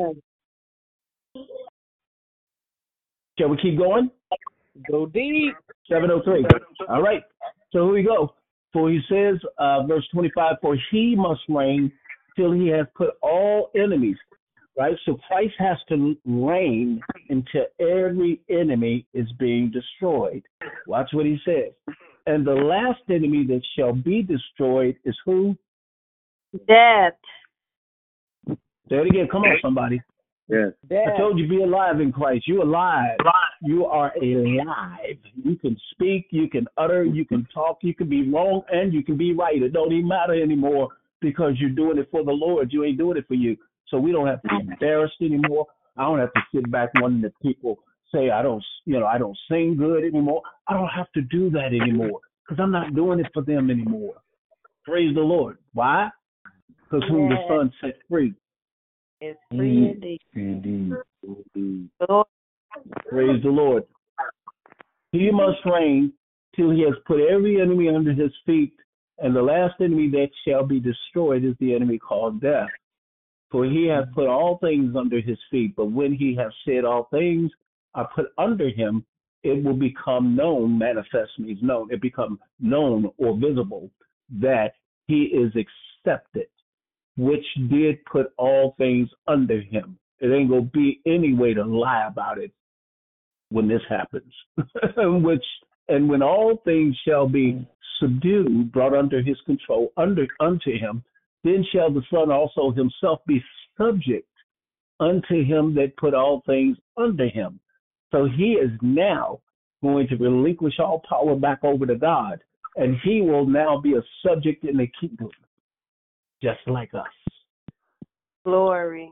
Shall we keep going? Go deep. seven oh three. All right. So here we go. For he says, uh, verse twenty-five, for he must reign till he has put all enemies, right? So Christ has to reign until every enemy is being destroyed. Watch what he says. And the last enemy that shall be destroyed is who? Death. Say it again. Come on, somebody. Yes. I told you, be alive in Christ. You're alive. You are alive. You can speak, you can utter, you can talk, you can be wrong, and you can be right. It don't even matter anymore because you're doing it for the Lord. You ain't doing it for you. So we don't have to be embarrassed anymore. I don't have to sit back wanting that people say I don't, you know, I don't sing good anymore. I don't have to do that anymore because I'm not doing it for them anymore. Praise the Lord. Why? Because whom the Son set free. It's free indeed. Indeed. Indeed. Lord. Praise the Lord. He must reign till he has put every enemy under his feet. And the last enemy that shall be destroyed is the enemy called death. For he hath put all things under his feet. But when he hath said all things are put under him, it will become known. Manifest means known. It become known or visible that he is accepted, which did put all things under him. It ain't going to be any way to lie about it when this happens. Which, and when all things shall be subdued, brought under his control, under unto him, then shall the Son also himself be subject unto him that put all things under him. So he is now going to relinquish all power back over to God, and he will now be a subject in the kingdom, just like us. Glory.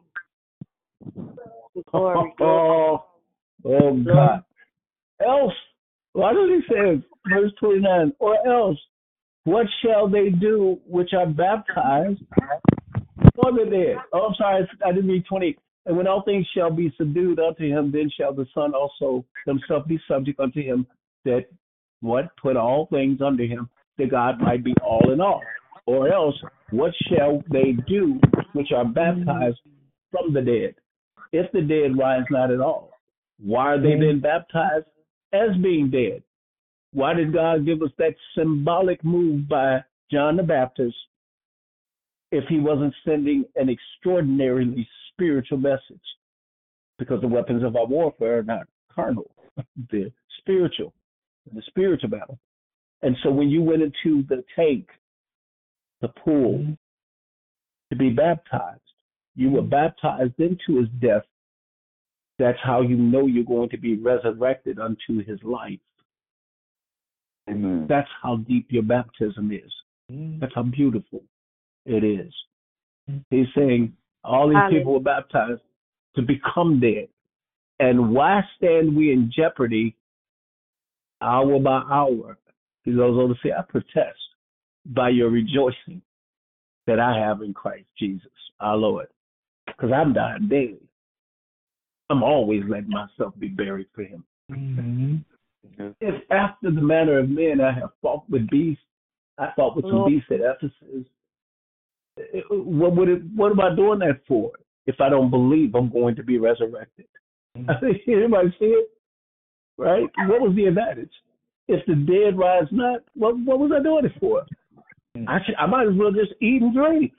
Glory. Oh, oh God. Else, why does he say, verse twenty-nine, or else, what shall they do which are baptized for the dead? Oh, I'm sorry, I didn't read twenty. And when all things shall be subdued unto him, then shall the Son also himself be subject unto him that what put all things under him, that God might be all in all. Or else, what shall they do which are baptized from the dead? If the dead rise not at all, why are they then baptized as being dead? Why did God give us that symbolic move by John the Baptist if he wasn't sending an extraordinarily spiritual message? Because the weapons of our warfare are not carnal, they're spiritual, the spiritual battle. And so when you went into the tank, the pool, to be baptized, you were baptized into his death. That's how you know you're going to be resurrected unto his life. Amen. That's how deep your baptism is. That's how beautiful it is. He's saying all these Hallelujah. people were baptized to become dead. And why stand we in jeopardy hour by hour? He goes on to say, I protest by your rejoicing that I have in Christ Jesus, our Lord. Because I'm dying daily. I'm always letting myself be buried for him. Mm-hmm. If after the manner of men I have fought with beasts, I fought with some Lord. beasts at Ephesus, what would it, what am I doing that for if I don't believe I'm going to be resurrected? Anybody see it? Right? What was the advantage? If the dead rise not, what what was I doing it for? I should, I might as well just eat and drink.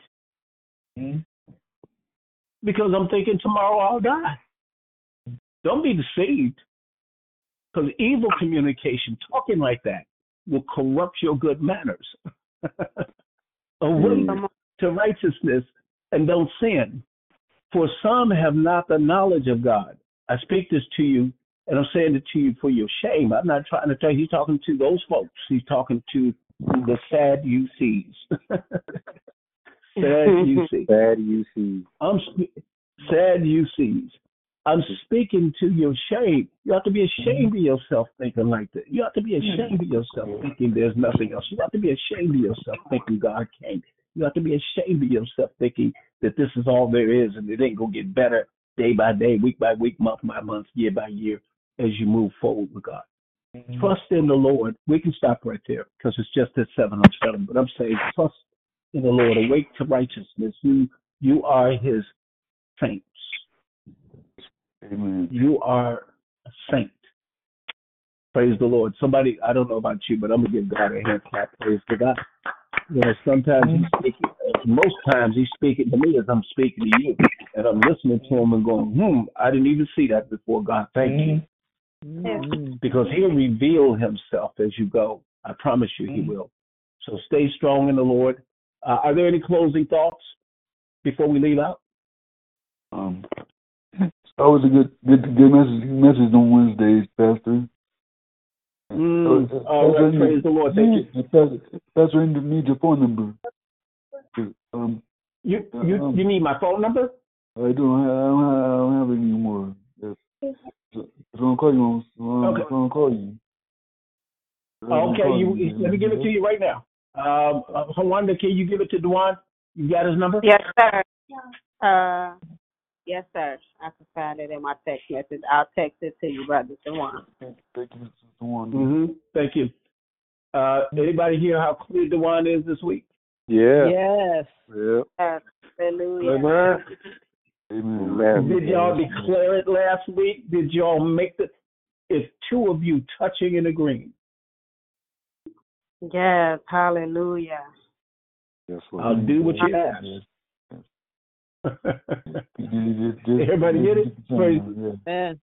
Because I'm thinking tomorrow I'll die. Don't be deceived. Because evil communication, talking like that, will corrupt your good manners. Away to righteousness and don't sin. For some have not the knowledge of God. I speak this to you, and I'm saying it to you for your shame. I'm not trying to tell you. He's talking to those folks. He's talking to the sad U Cs. Sad U Cs. Sad U Cs. I'm sp- sad U Cs. I'm speaking to your shame. You have to be ashamed of yourself thinking like that. You have to be ashamed of yourself thinking there's nothing else. You have to be ashamed of yourself thinking God can't. You have to be ashamed of yourself thinking that this is all there is and it ain't going to get better day by day, week by week, month by month, year by year as you move forward with God. Mm-hmm. Trust in the Lord. We can stop right there because it's just at seven oh seven. But I'm saying trust in the Lord. Awake to righteousness. You, you are his saints. Amen. You are a saint. Praise the Lord. Somebody, I don't know about you, but I'm going to give God a hand clap. Praise to God. You know, sometimes he's speaking, most times he's speaking to me as I'm speaking to you. And I'm listening to him and going, hmm, I didn't even see that before. God, thank you. Mm-hmm. Because he'll reveal himself as you go. I promise you he will. So stay strong in the Lord. Uh, are there any closing thoughts before we leave out? Um, always a good, good, good message, message on Wednesdays, Pastor. Mm, uh, all right, praise the Lord. Thank you. Pastor, Pastor, I need your phone number. Um, you you um, you need my phone number? I don't have, I don't have, I don't have it anymore. Yes. So, so I'll call you. Um, okay. So I'll call you. Okay, call you, you. Let me give it to you right now. Um, uh, Hawanda, can you give it to Dewan? You got his number? Yes, sir. Uh, yes, sir. I can find it in my text message. I'll text it to you, Brother Dewan. Thank you, Dewan. Mm-hmm. Thank you. Uh, anybody hear how clear Dewan is this week? Yeah. Yes. Yeah. Hallelujah. Amen. Amen. Did y'all declare it last week? Did y'all make the? It's two of you touching and agreeing. Yes, hallelujah. Yes, Lord. I'll do what you ask. Everybody get it? Praise. Amen.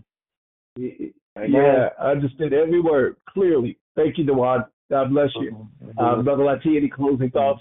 Yeah, I understood every word clearly. Thank you, Dewan. God bless you. Uh, Brother Lati, any closing thoughts?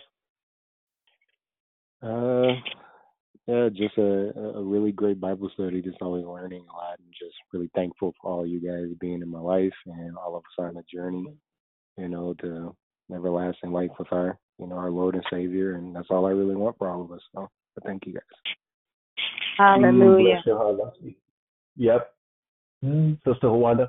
Uh, yeah, just a, a really great Bible study. Just always learning a lot, and just really thankful for all you guys being in my life and all of us on the journey, you know, to everlasting life with our, you know, our Lord and Savior, and that's all I really want for all of us. So, but thank you guys. Hallelujah. Mm, bless your heart, Lati. Yep. Mm, Sister Hawanda.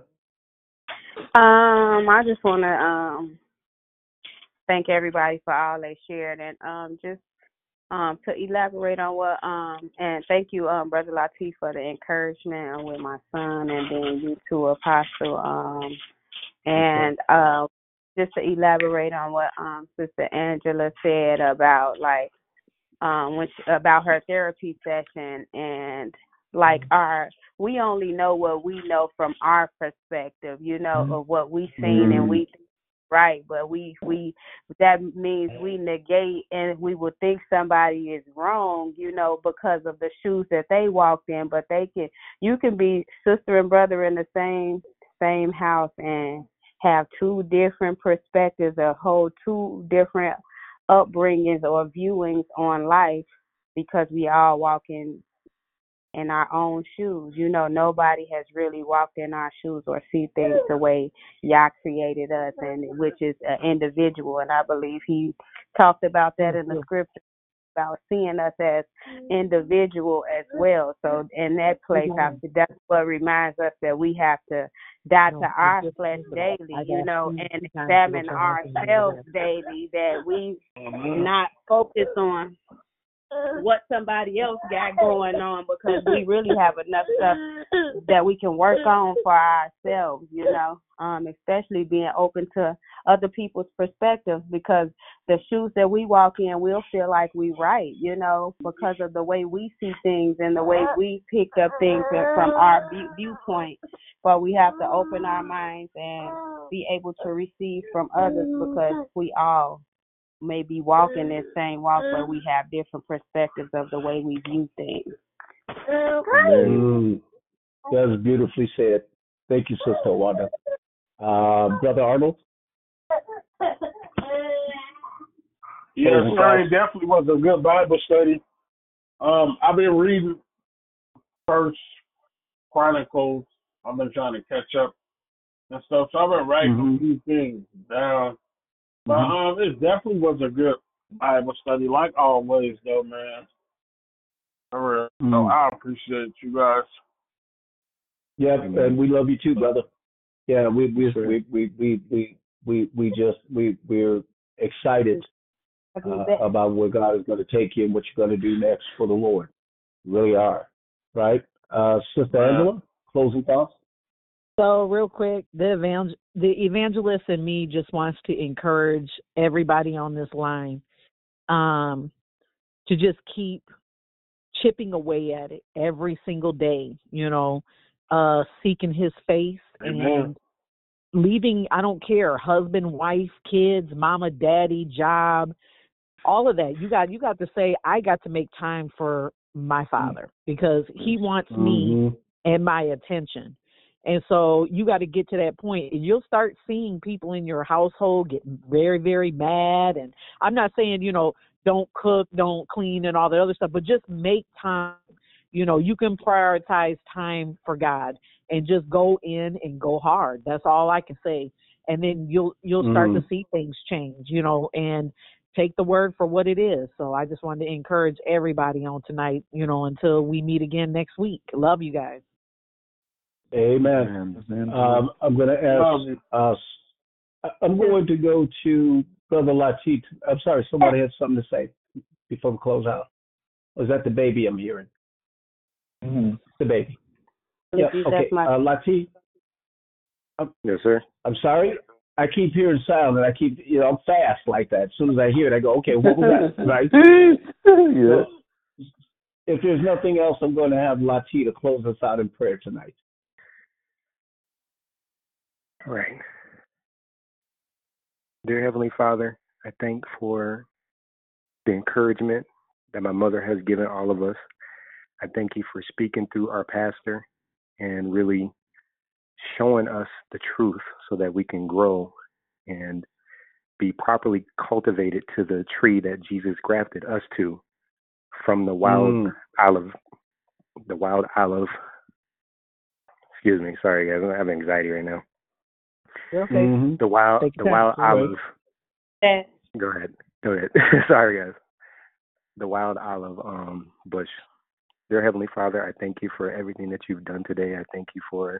Um, I just want to um thank everybody for all they shared, and um just um to elaborate on what um and thank you um Brother Latif for the encouragement with my son, and then you too, Apostle, um and uh just to elaborate on what um Sister Angela said about like um when she, about her therapy session, and like our we only know what we know from our perspective, you know, of what we seen and we right, but we we that means we negate and we would think somebody is wrong, you know, because of the shoes that they walked in. But they can you can be sister and brother in the same same house and have two different perspectives or hold two different upbringings or viewings on life, because we all walk in in our own shoes. You know, nobody has really walked in our shoes or see things the way Yah created us, and which is an individual. And I believe he talked about that in the scripture, about seeing us as individual as well. So in that place, I think that's what reminds us that we have to die to our flesh daily, you know, and examine ourselves daily, that we not focus on what somebody else got going on, because we really have enough stuff that we can work on for ourselves, you know, um, especially being open to other people's perspectives, because the shoes that we walk in, we'll feel like we right, you know, because of the way we see things and the way we pick up things from our view- viewpoint. But we have to open our minds and be able to receive from others, because we all may be walking this same walk, but we have different perspectives of the way we view things. Mm, that's beautifully said. Thank you, Sister Wanda. Uh, Brother Arnold? Yes, sir. It definitely was a good Bible study. Um, I've been reading First Chronicles. I've been trying to catch up and stuff. So I've been writing mm-hmm. a few things down. But mm-hmm. um, it definitely was a good Bible study, like always, though, man. For real. Mm-hmm. So I appreciate you guys. Yeah, and we love you too, brother. Yeah, we we sure. we, we we we we we just we we're excited uh, about where God is going to take you and what you're going to do next for the Lord. We really are, right? Uh, Sister uh, Angela, closing thoughts. So real quick, the evangel- the evangelist in me just wants to encourage everybody on this line um, to just keep chipping away at it every single day, you know, uh, seeking his face. Amen. And leaving, I don't care, husband, wife, kids, mama, daddy, job, all of that. You got you got to say, I got to make time for my Father, because he wants mm-hmm. me and my attention. And so you got to get to that point, and you'll start seeing people in your household get very, very mad. And I'm not saying, you know, don't cook, don't clean and all the other stuff, but just make time. You know, you can prioritize time for God and just go in and go hard. That's all I can say. And then you'll you'll start mm. to see things change, you know, and take the word for what it is. So I just wanted to encourage everybody on tonight, you know, until we meet again next week. Love you guys. Amen. Um, I'm going to ask us, uh, I'm going to go to Brother Latif. I'm sorry, somebody had something to say before we close out. Was that the baby I'm hearing? Mm-hmm. The baby. Yeah, okay. Uh, Latif? Um, yes, sir. I'm sorry. I keep hearing sound, and I keep, you know, I'm fast like that. As soon as I hear it, I go, okay, what was that? Right? Yeah. So, if there's nothing else, I'm going to have Latita close us out in prayer tonight. All right. Dear Heavenly Father, I thank for the encouragement that my mother has given all of us. I thank you for speaking through our pastor and really showing us the truth so that we can grow and be properly cultivated to the tree that Jesus grafted us to from the wild Mm. olive, the wild olive. Excuse me, sorry guys, I have anxiety right now. Okay. Mhm. The wild, Take the your time. wild Go ahead. olive. Yes. Go ahead, go ahead. Sorry guys. The wild olive um bush. Dear Heavenly Father, I thank you for everything that you've done today. I thank you for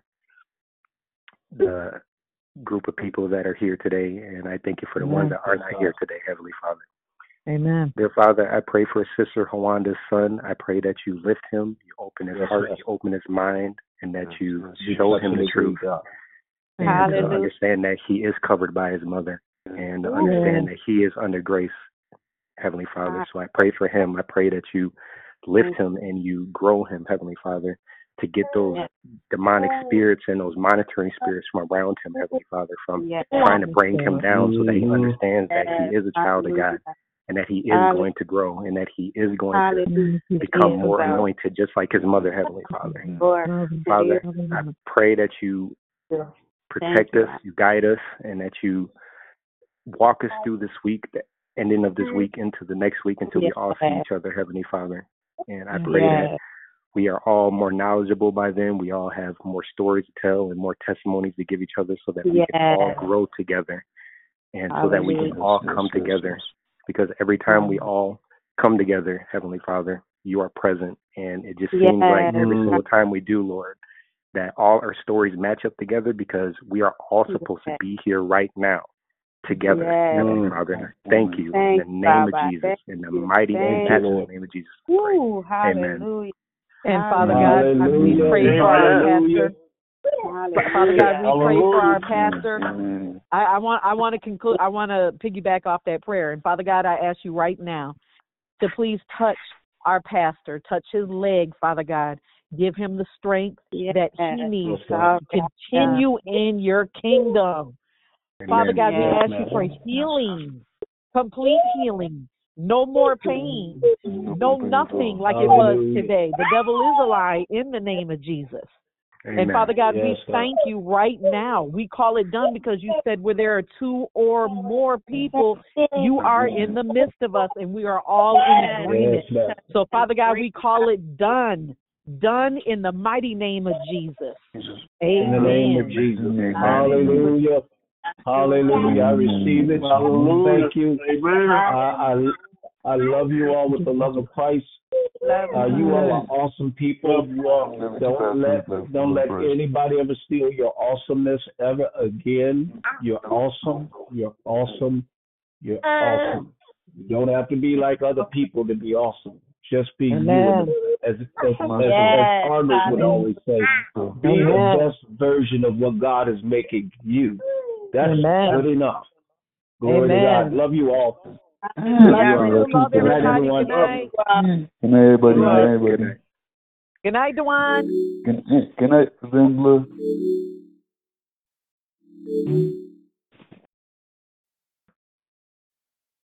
the group of people that are here today, and I thank you for the ones that are not here today, Heavenly Father. Amen. Dear Father, I pray for Sister Hawanda's son. I pray that you lift him, you open his Yes, heart, yes. you open his mind, and that you We show touch him and the agree, truth. God. And to Hallelujah. understand that he is covered by his mother, and to Yeah. understand that he is under grace, Heavenly Father. So I pray for him. I pray that you lift him and you grow him, Heavenly Father, to get those demonic spirits and those monitoring spirits from around him, Heavenly Father, from Yes. trying to bring him down so that he Mhm. understands that he is a child of God and that he is Hallelujah. going to grow and that he is going to Hallelujah. become Yes, more God. anointed just like his mother, Heavenly Father. Lord. Father, I pray that you protect you, us, you guide us, and that you walk us through this week, the ending of this week into the next week until we all see each other, Heavenly Father. And I pray that Yes. we are all more knowledgeable by then. We all have more stories to tell and more testimonies to give each other so that we can all Yes. grow together and so that we can Hallelujah. all Yes, come yes, yes, together. yes. Because every time we all come together, Heavenly Father, you are present. And it just seems like Yes. every Mm. single time we do, Lord, that all our stories match up together because we are all supposed to be here right now together, Yes. Heavenly Mm. Father. And I thank you Thank in the name of Baba. Jesus, Thank in the you. mighty Thank and you. matchless name of Jesus. we pray. Ooh, Amen. hallelujah. And Father Hallelujah. God, we Hallelujah. pray for our Hallelujah. pastor. Father God, we pray for our pastor. Amen. I, I want I want to conclude. I want to piggyback off that prayer. And Father God, I ask you right now to please touch our pastor, touch his leg, Father God. Give him the strength Yes. that he needs Yes, to God. continue in your kingdom. Father Amen. God, we Yes. ask you for healing, complete healing, no more pain, no nothing like it was Hallelujah. today. The devil is a lie in the name of Jesus. Amen. And Father God, we Yes, God. thank you right now. We call it done because you said where there are two or more people, you are in the midst of us, and we are all in agreement. Yes, God. So, Father God, we call it done. Done in the mighty name of Jesus. In the name of Amen. Jesus. Amen. Hallelujah. Hallelujah. I receive it. Hallelujah. Thank you. Amen. I, I I love you all with the love of Christ. Uh, you all are awesome people. Love you all. Don't let don't let anybody ever steal your awesomeness ever again. You're awesome. You're awesome. You're awesome. You don't have to be like other people to be awesome. Just be Amen. you. As as, as, as, Yes. as Arnold would always say, be the Amen. best version of what God is making you. That's Amen. good enough. Glory to Amen. God. Love you all. Love you. Love Good night, everybody. everyone. Good night. Good night, everybody. Good night, Good everybody. night. Good night, Dewan. Good, good night, Zen Blue.